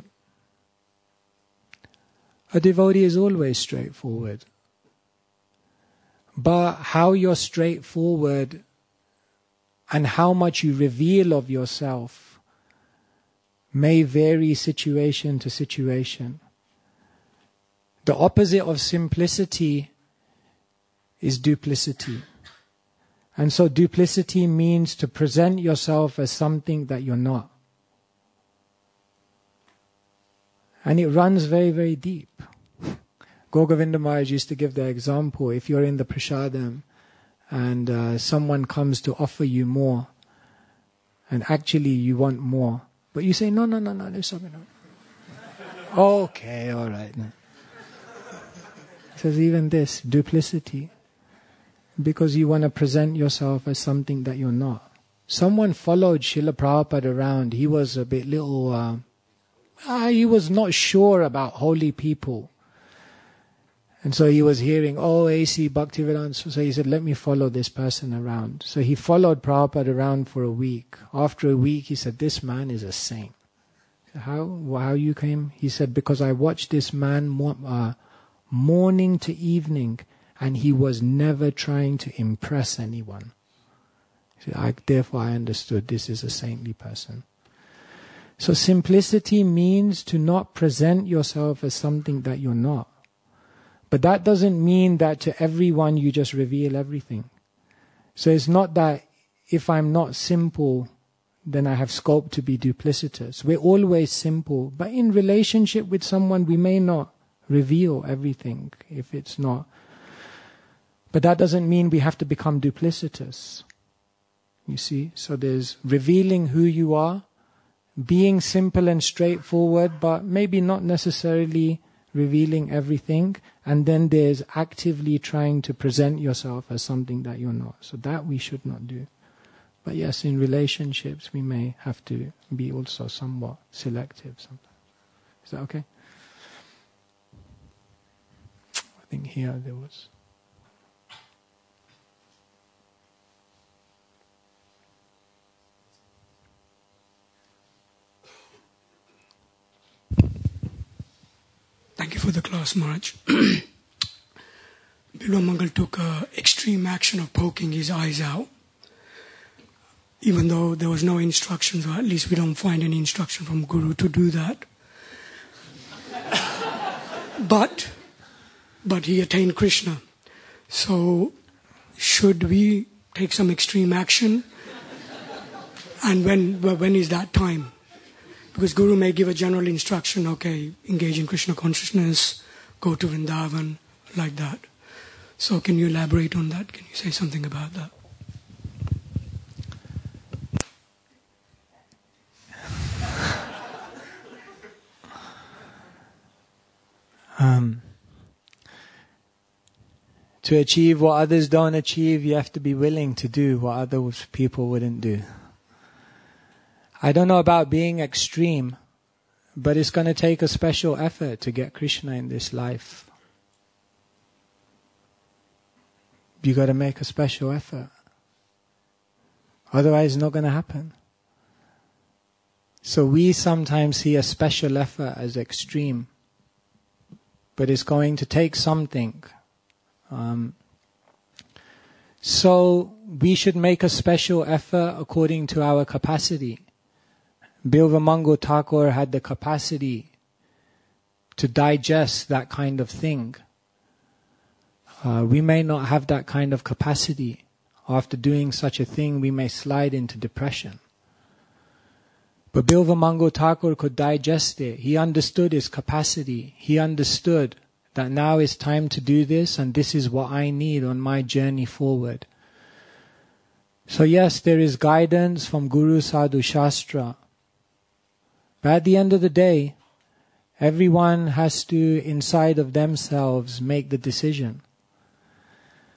A devotee is always straightforward. But how you're straightforward and how much you reveal of yourself may vary situation to situation. The opposite of simplicity is duplicity. And so duplicity means to present yourself as something that you're not. And it runs very, very deep. Gogavinda Maharaj used to give the example, if you're in the prasadam and uh, someone comes to offer you more, and actually you want more, but you say, no, no, no, no, there's something else. Okay, all right. No. Says even this, duplicity, because you want to present yourself as something that you're not. Someone followed Srila Prabhupada around. He was a bit little, uh, uh, he was not sure about holy people. And so he was hearing, oh, A C Bhaktivedanta. So he said, let me follow this person around. So he followed Prabhupada around for a week. After a week, he said, this man is a saint. How, how you came? He said, because I watched this man uh, morning to evening, and he was never trying to impress anyone. He said, I, therefore I understood this is a saintly person. So simplicity means to not present yourself as something that you're not. But that doesn't mean that to everyone you just reveal everything. So it's not that if I'm not simple, then I have scope to be duplicitous. We're always simple. But in relationship with someone, we may not reveal everything if it's not. But that doesn't mean we have to become duplicitous. You see? So there's revealing who you are, being simple and straightforward, but maybe not necessarily revealing everything, and then there's actively trying to present yourself as something that you're not. So that we should not do. But yes, in relationships we may have to be also somewhat selective sometimes. Is that okay? I think here there was... Thank you for the class, Maharaj. Bilwa Mangal took uh, extreme action of poking his eyes out, even though there was no instructions, or at least we don't find any instruction from Guru to do that. but, but he attained Krishna. So, should we take some extreme action? And when, when is that time? Because Guru may give a general instruction, okay, engage in Krishna consciousness, go to Vrindavan, like that. So can you elaborate on that? Can you say something about that? Um, to achieve what others don't achieve, you have to be willing to do what other people wouldn't do. I don't know about being extreme, but it's going to take a special effort to get Krishna in this life. You got to make a special effort. Otherwise it's not going to happen. So we sometimes see a special effort as extreme, but it's going to take something. Um, so we should make a special effort according to our capacity. Bilva Mangal Thakur had the capacity to digest that kind of thing. Uh, we may not have that kind of capacity. After doing such a thing, we may slide into depression. But Bilva Mangal Thakur could digest it. He understood his capacity. He understood that now is time to do this, and this is what I need on my journey forward. So yes, there is guidance from Guru, Sadhu, Shastra. But at the end of the day, everyone has to, inside of themselves, make the decision.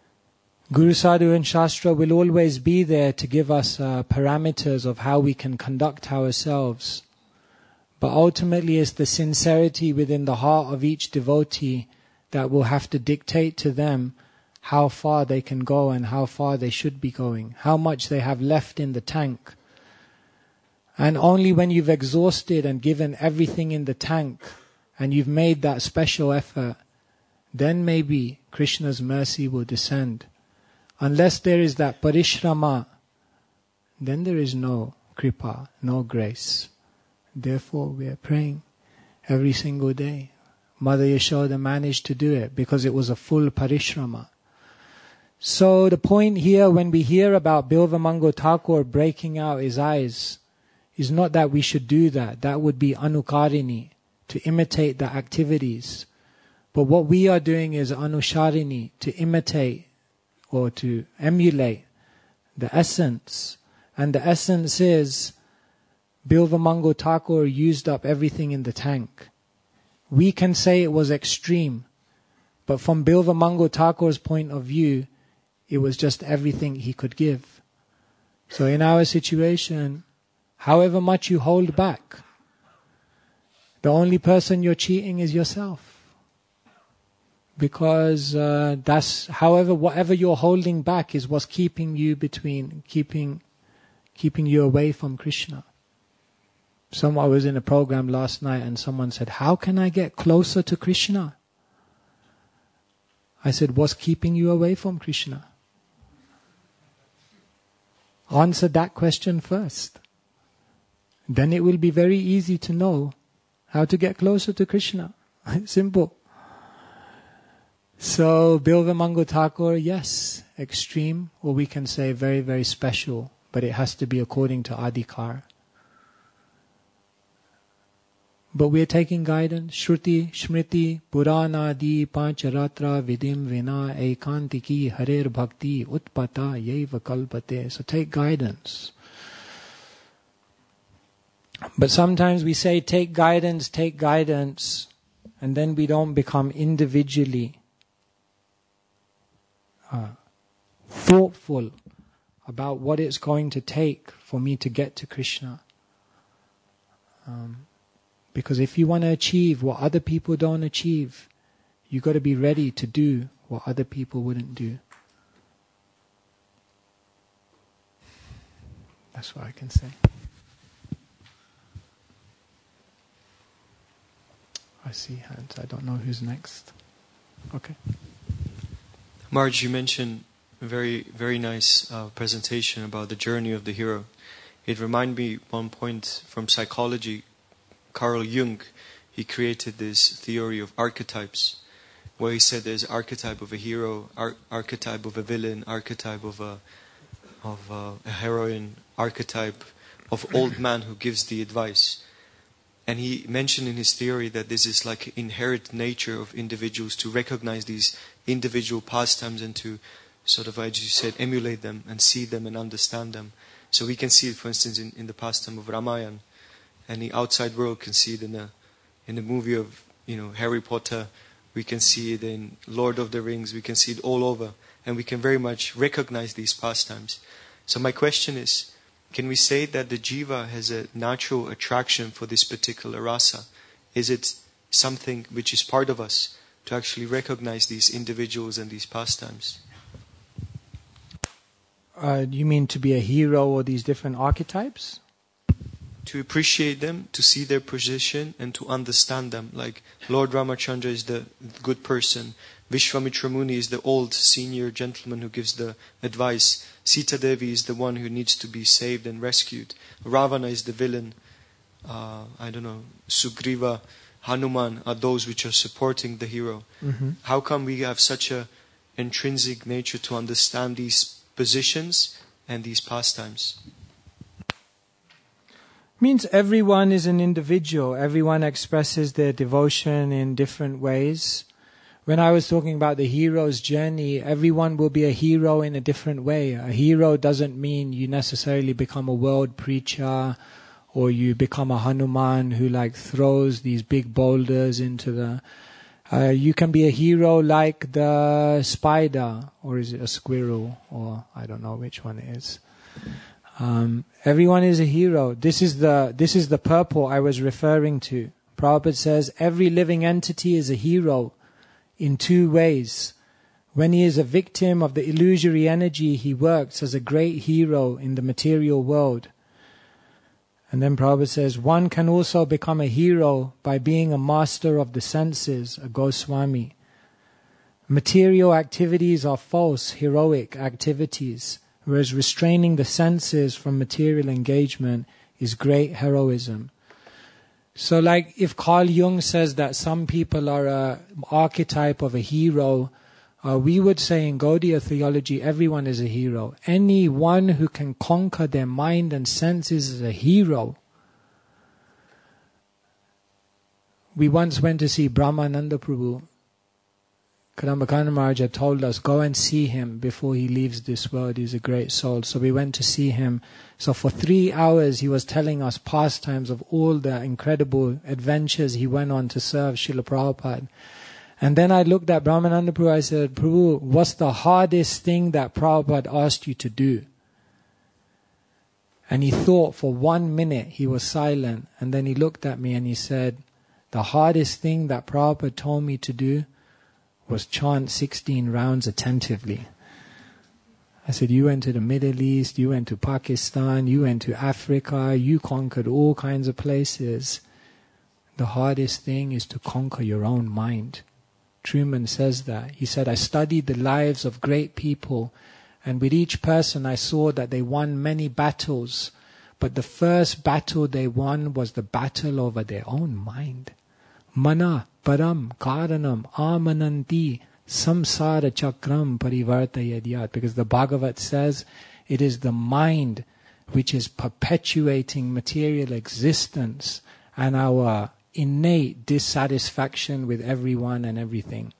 Guru Sadhu and Shastra will always be there to give us uh, parameters of how we can conduct ourselves. But ultimately it's the sincerity within the heart of each devotee that will have to dictate to them how far they can go and how far they should be going, how much they have left in the tank. And only when you've exhausted and given everything in the tank and you've made that special effort, then maybe Krishna's mercy will descend. Unless there is that parishrama, then there is no kripa, no grace. Therefore we are praying every single day. Mother Yashoda managed to do it because it was a full parishrama. So the point here when we hear about Bilvamango Thakur breaking out his eyes is not that we should do that. That would be anukarini, to imitate the activities. But what we are doing is anusharini, to imitate or to emulate the essence. And the essence is Bilvamango Thakur used up everything in the tank. We can say it was extreme, but from Bilvamango Thakur's point of view, it was just everything he could give. So in our situation, however much you hold back, the only person you're cheating is yourself. Because uh, that's, however, whatever you're holding back is what's keeping you between, keeping, keeping you away from Krishna. Some, I was in a program last night and someone said, how can I get closer to Krishna? I said, what's keeping you away from Krishna? Answer that question first. Then it will be very easy to know how to get closer to Krishna. Simple. So, Bilvamango Thakur, yes, extreme, or we can say very, very special, but it has to be according to Adhikar. But we are taking guidance. Shruti, Smriti, Purana, Di, Pancharatra, Vidim, Vina, Ekantiki, Harer Bhakti, Utpata, Yeva Kalpate. So take guidance. But sometimes we say take guidance, take guidance, and then we don't become individually uh, thoughtful about what it's going to take for me to get to Krishna. Um, Because if you want to achieve what other people don't achieve, you got to be ready to do what other people wouldn't do. That's what I can say. I see hands. I don't know who's next. Okay. Marge, you mentioned a very, very nice uh, presentation about the journey of the hero. It reminded me one point from psychology. Carl Jung, he created this theory of archetypes, where he said there's archetype of a hero, ar- archetype of a villain, archetype of a of a, a heroine, archetype of old man who gives the advice. And he mentioned in his theory that this is like inherent nature of individuals to recognize these individual pastimes and to sort of, as you said, emulate them and see them and understand them. So we can see it, for instance, in, in the pastime of Ramayana. And the outside world can see it in the in the movie of, you know, Harry Potter. We can see it in Lord of the Rings. We can see it all over. And we can very much recognize these pastimes. So my question is, can we say that the jiva has a natural attraction for this particular rasa? Is it something which is part of us to actually recognize these individuals and these pastimes? Uh, you mean to be a hero or these different archetypes? To appreciate them, to see their position, and to understand them. Like Lord Ramachandra is the good person. Vishwamitra Muni is the old senior gentleman who gives the advice. Sita Devi is the one who needs to be saved and rescued. Ravana is the villain. Uh, I don't know. Sugriva, Hanuman are those which are supporting the hero. Mm-hmm. How come we have such a intrinsic nature to understand these positions and these pastimes? Means everyone is an individual. Everyone expresses their devotion in different ways. When I was talking about the hero's journey, everyone will be a hero in a different way. A hero doesn't mean you necessarily become a world preacher or you become a Hanuman who like throws these big boulders into the... Uh, you can be a hero like the spider, or is it a squirrel, or I don't know which one it is. Um, everyone is a hero. This is the this is the purport I was referring to. Prabhupada says every living entity is a hero in two ways. When he is a victim of the illusory energy, he works as a great hero in the material world. And then Prabhupada says, one can also become a hero by being a master of the senses, a Goswami. Material activities are false, heroic activities, whereas restraining the senses from material engagement is great heroism. So like if Carl Jung says that some people are an archetype of a hero, uh, we would say in Gaudiya theology, everyone is a hero. Anyone who can conquer their mind and senses is a hero. We once went to see Brahmananda Prabhu. Kadambakana Maharaj had told us, go and see him before he leaves this world. He's a great soul. So we went to see him. So for three hours he was telling us pastimes of all the incredible adventures he went on to serve Srila Prabhupada. And then I looked at Brahmananda Prabhu, I said, Prabhu, what's the hardest thing that Prabhupada asked you to do? And he thought for one minute, he was silent. And then he looked at me and he said, the hardest thing that Prabhupada told me to do was chant sixteen rounds attentively. I said, you went to the Middle East, you went to Pakistan, you went to Africa, you conquered all kinds of places. The hardest thing is to conquer your own mind. Truman says that. He said, I studied the lives of great people, and with each person I saw that they won many battles, but the first battle they won was the battle over their own mind. Mana param karanam amananti samsara chakram parivartayadyat. Because the Bhagavat says it is the mind which is perpetuating material existence and our innate dissatisfaction with everyone and everything.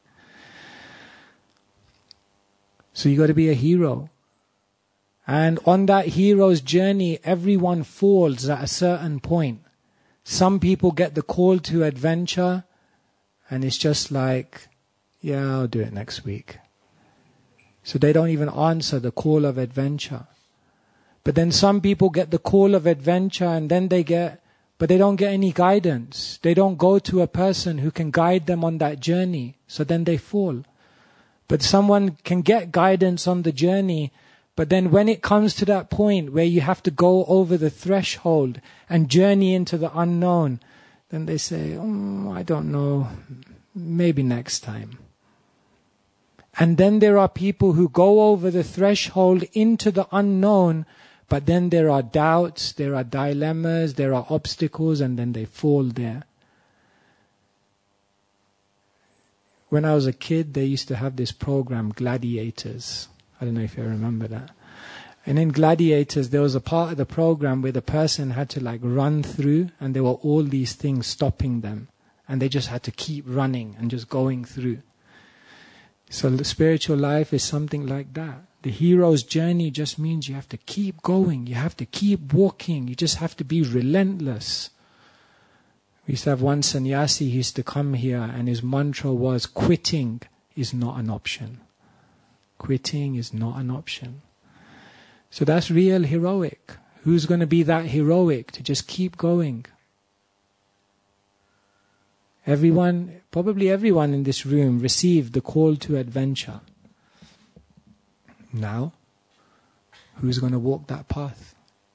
So you got to be a hero. And on that hero's journey, everyone falls at a certain point. Some people get the call to adventure, and it's just like, yeah, I'll do it next week. So they don't even answer the call of adventure. But then some people get the call of adventure, and then they get, but they don't get any guidance. They don't go to a person who can guide them on that journey. So then they fall. But someone can get guidance on the journey, but then when it comes to that point where you have to go over the threshold and journey into the unknown, then they say, oh, I don't know, maybe next time. And then there are people who go over the threshold into the unknown, but then there are doubts, there are dilemmas, there are obstacles, and then they fall there. When I was a kid, they used to have this program, Gladiators. I don't know if you remember that. And in Gladiators, there was a part of the program where the person had to like run through, and there were all these things stopping them. And they just had to keep running and just going through. So the spiritual life is something like that. The hero's journey just means you have to keep going. You have to keep walking. You just have to be relentless. We used to have one sannyasi who used to come here, and his mantra was, quitting is not an option. Quitting is not an option. So that's real heroic. Who's going to be that heroic to just keep going? Everyone, probably everyone in this room received the call to adventure. Now, who's going to walk that path?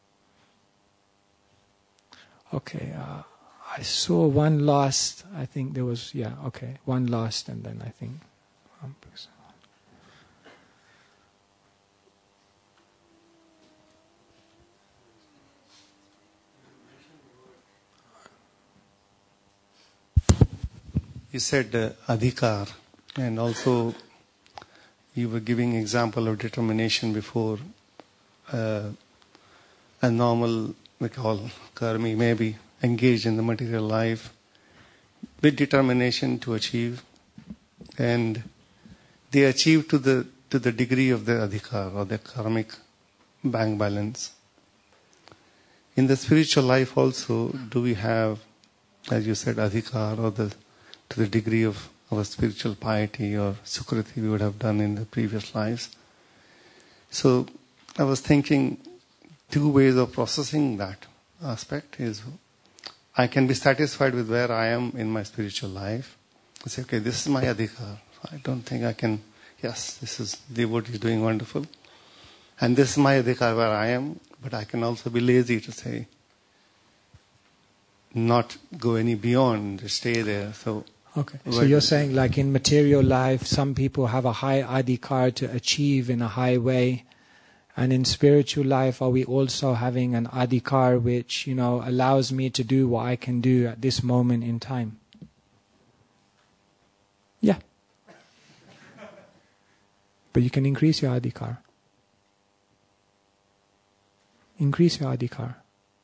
Okay, uh, I saw one last, I think there was, yeah, okay, one last, and then I think... Um, You said uh, adhikar, and also you were giving example of determination before. Uh, a normal, we call karmi, maybe engaged in the material life with determination to achieve, and they achieve to the to the degree of the adhikar or the karmic bank balance. In the spiritual life also, do we have, as you said, adhikar or the to the degree of our spiritual piety or sukriti we would have done in the previous lives. So I was thinking two ways of processing that aspect is I can be satisfied with where I am in my spiritual life. I say, okay, this is my adhikar. I don't think I can, yes, this is devotee is doing wonderful. And this is my adhikar where I am, but I can also be lazy to say, not go any beyond, just stay there. So, okay. So you're saying like in material life, some people have a high adhikar to achieve in a high way. And in spiritual life, are we also having an adhikar which, you know, allows me to do what I can do at this moment in time? Yeah. But you can increase your adhikar. Increase your adhikar.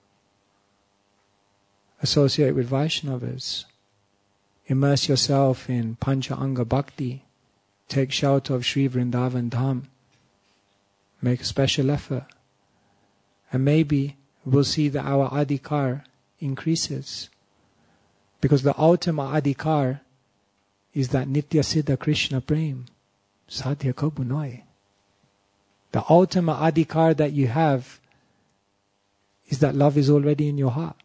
Associate with Vaishnavas. Immerse yourself in Pancha Anga Bhakti. Take shelter of Sri Vrindavan Dham. Make a special effort. And maybe we'll see that our adhikar increases. Because the ultimate adhikar is that Nitya Siddha Krishna Prem. Sadhya Kabunoi. The ultimate adhikar that you have is that love is already in your heart.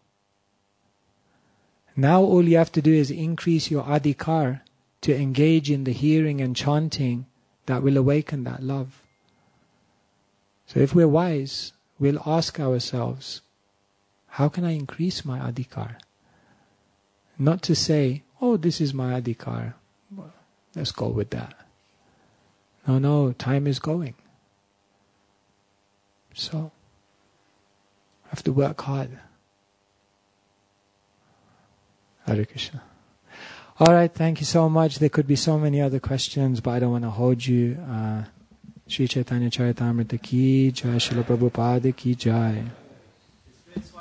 Now all you have to do is increase your adhikar to engage in the hearing and chanting that will awaken that love. So if we're wise, we'll ask ourselves, how can I increase my adhikar? Not to say, oh, this is my adhikar. Well, let's go with that. No, no, time is going. So, I have to work hard. Hare Krishna. All right, thank you so much. There could be so many other questions, but I don't want to hold you. Uh, Shri Chaitanya Charitamrita ki jai, Srila Prabhupada ki jai.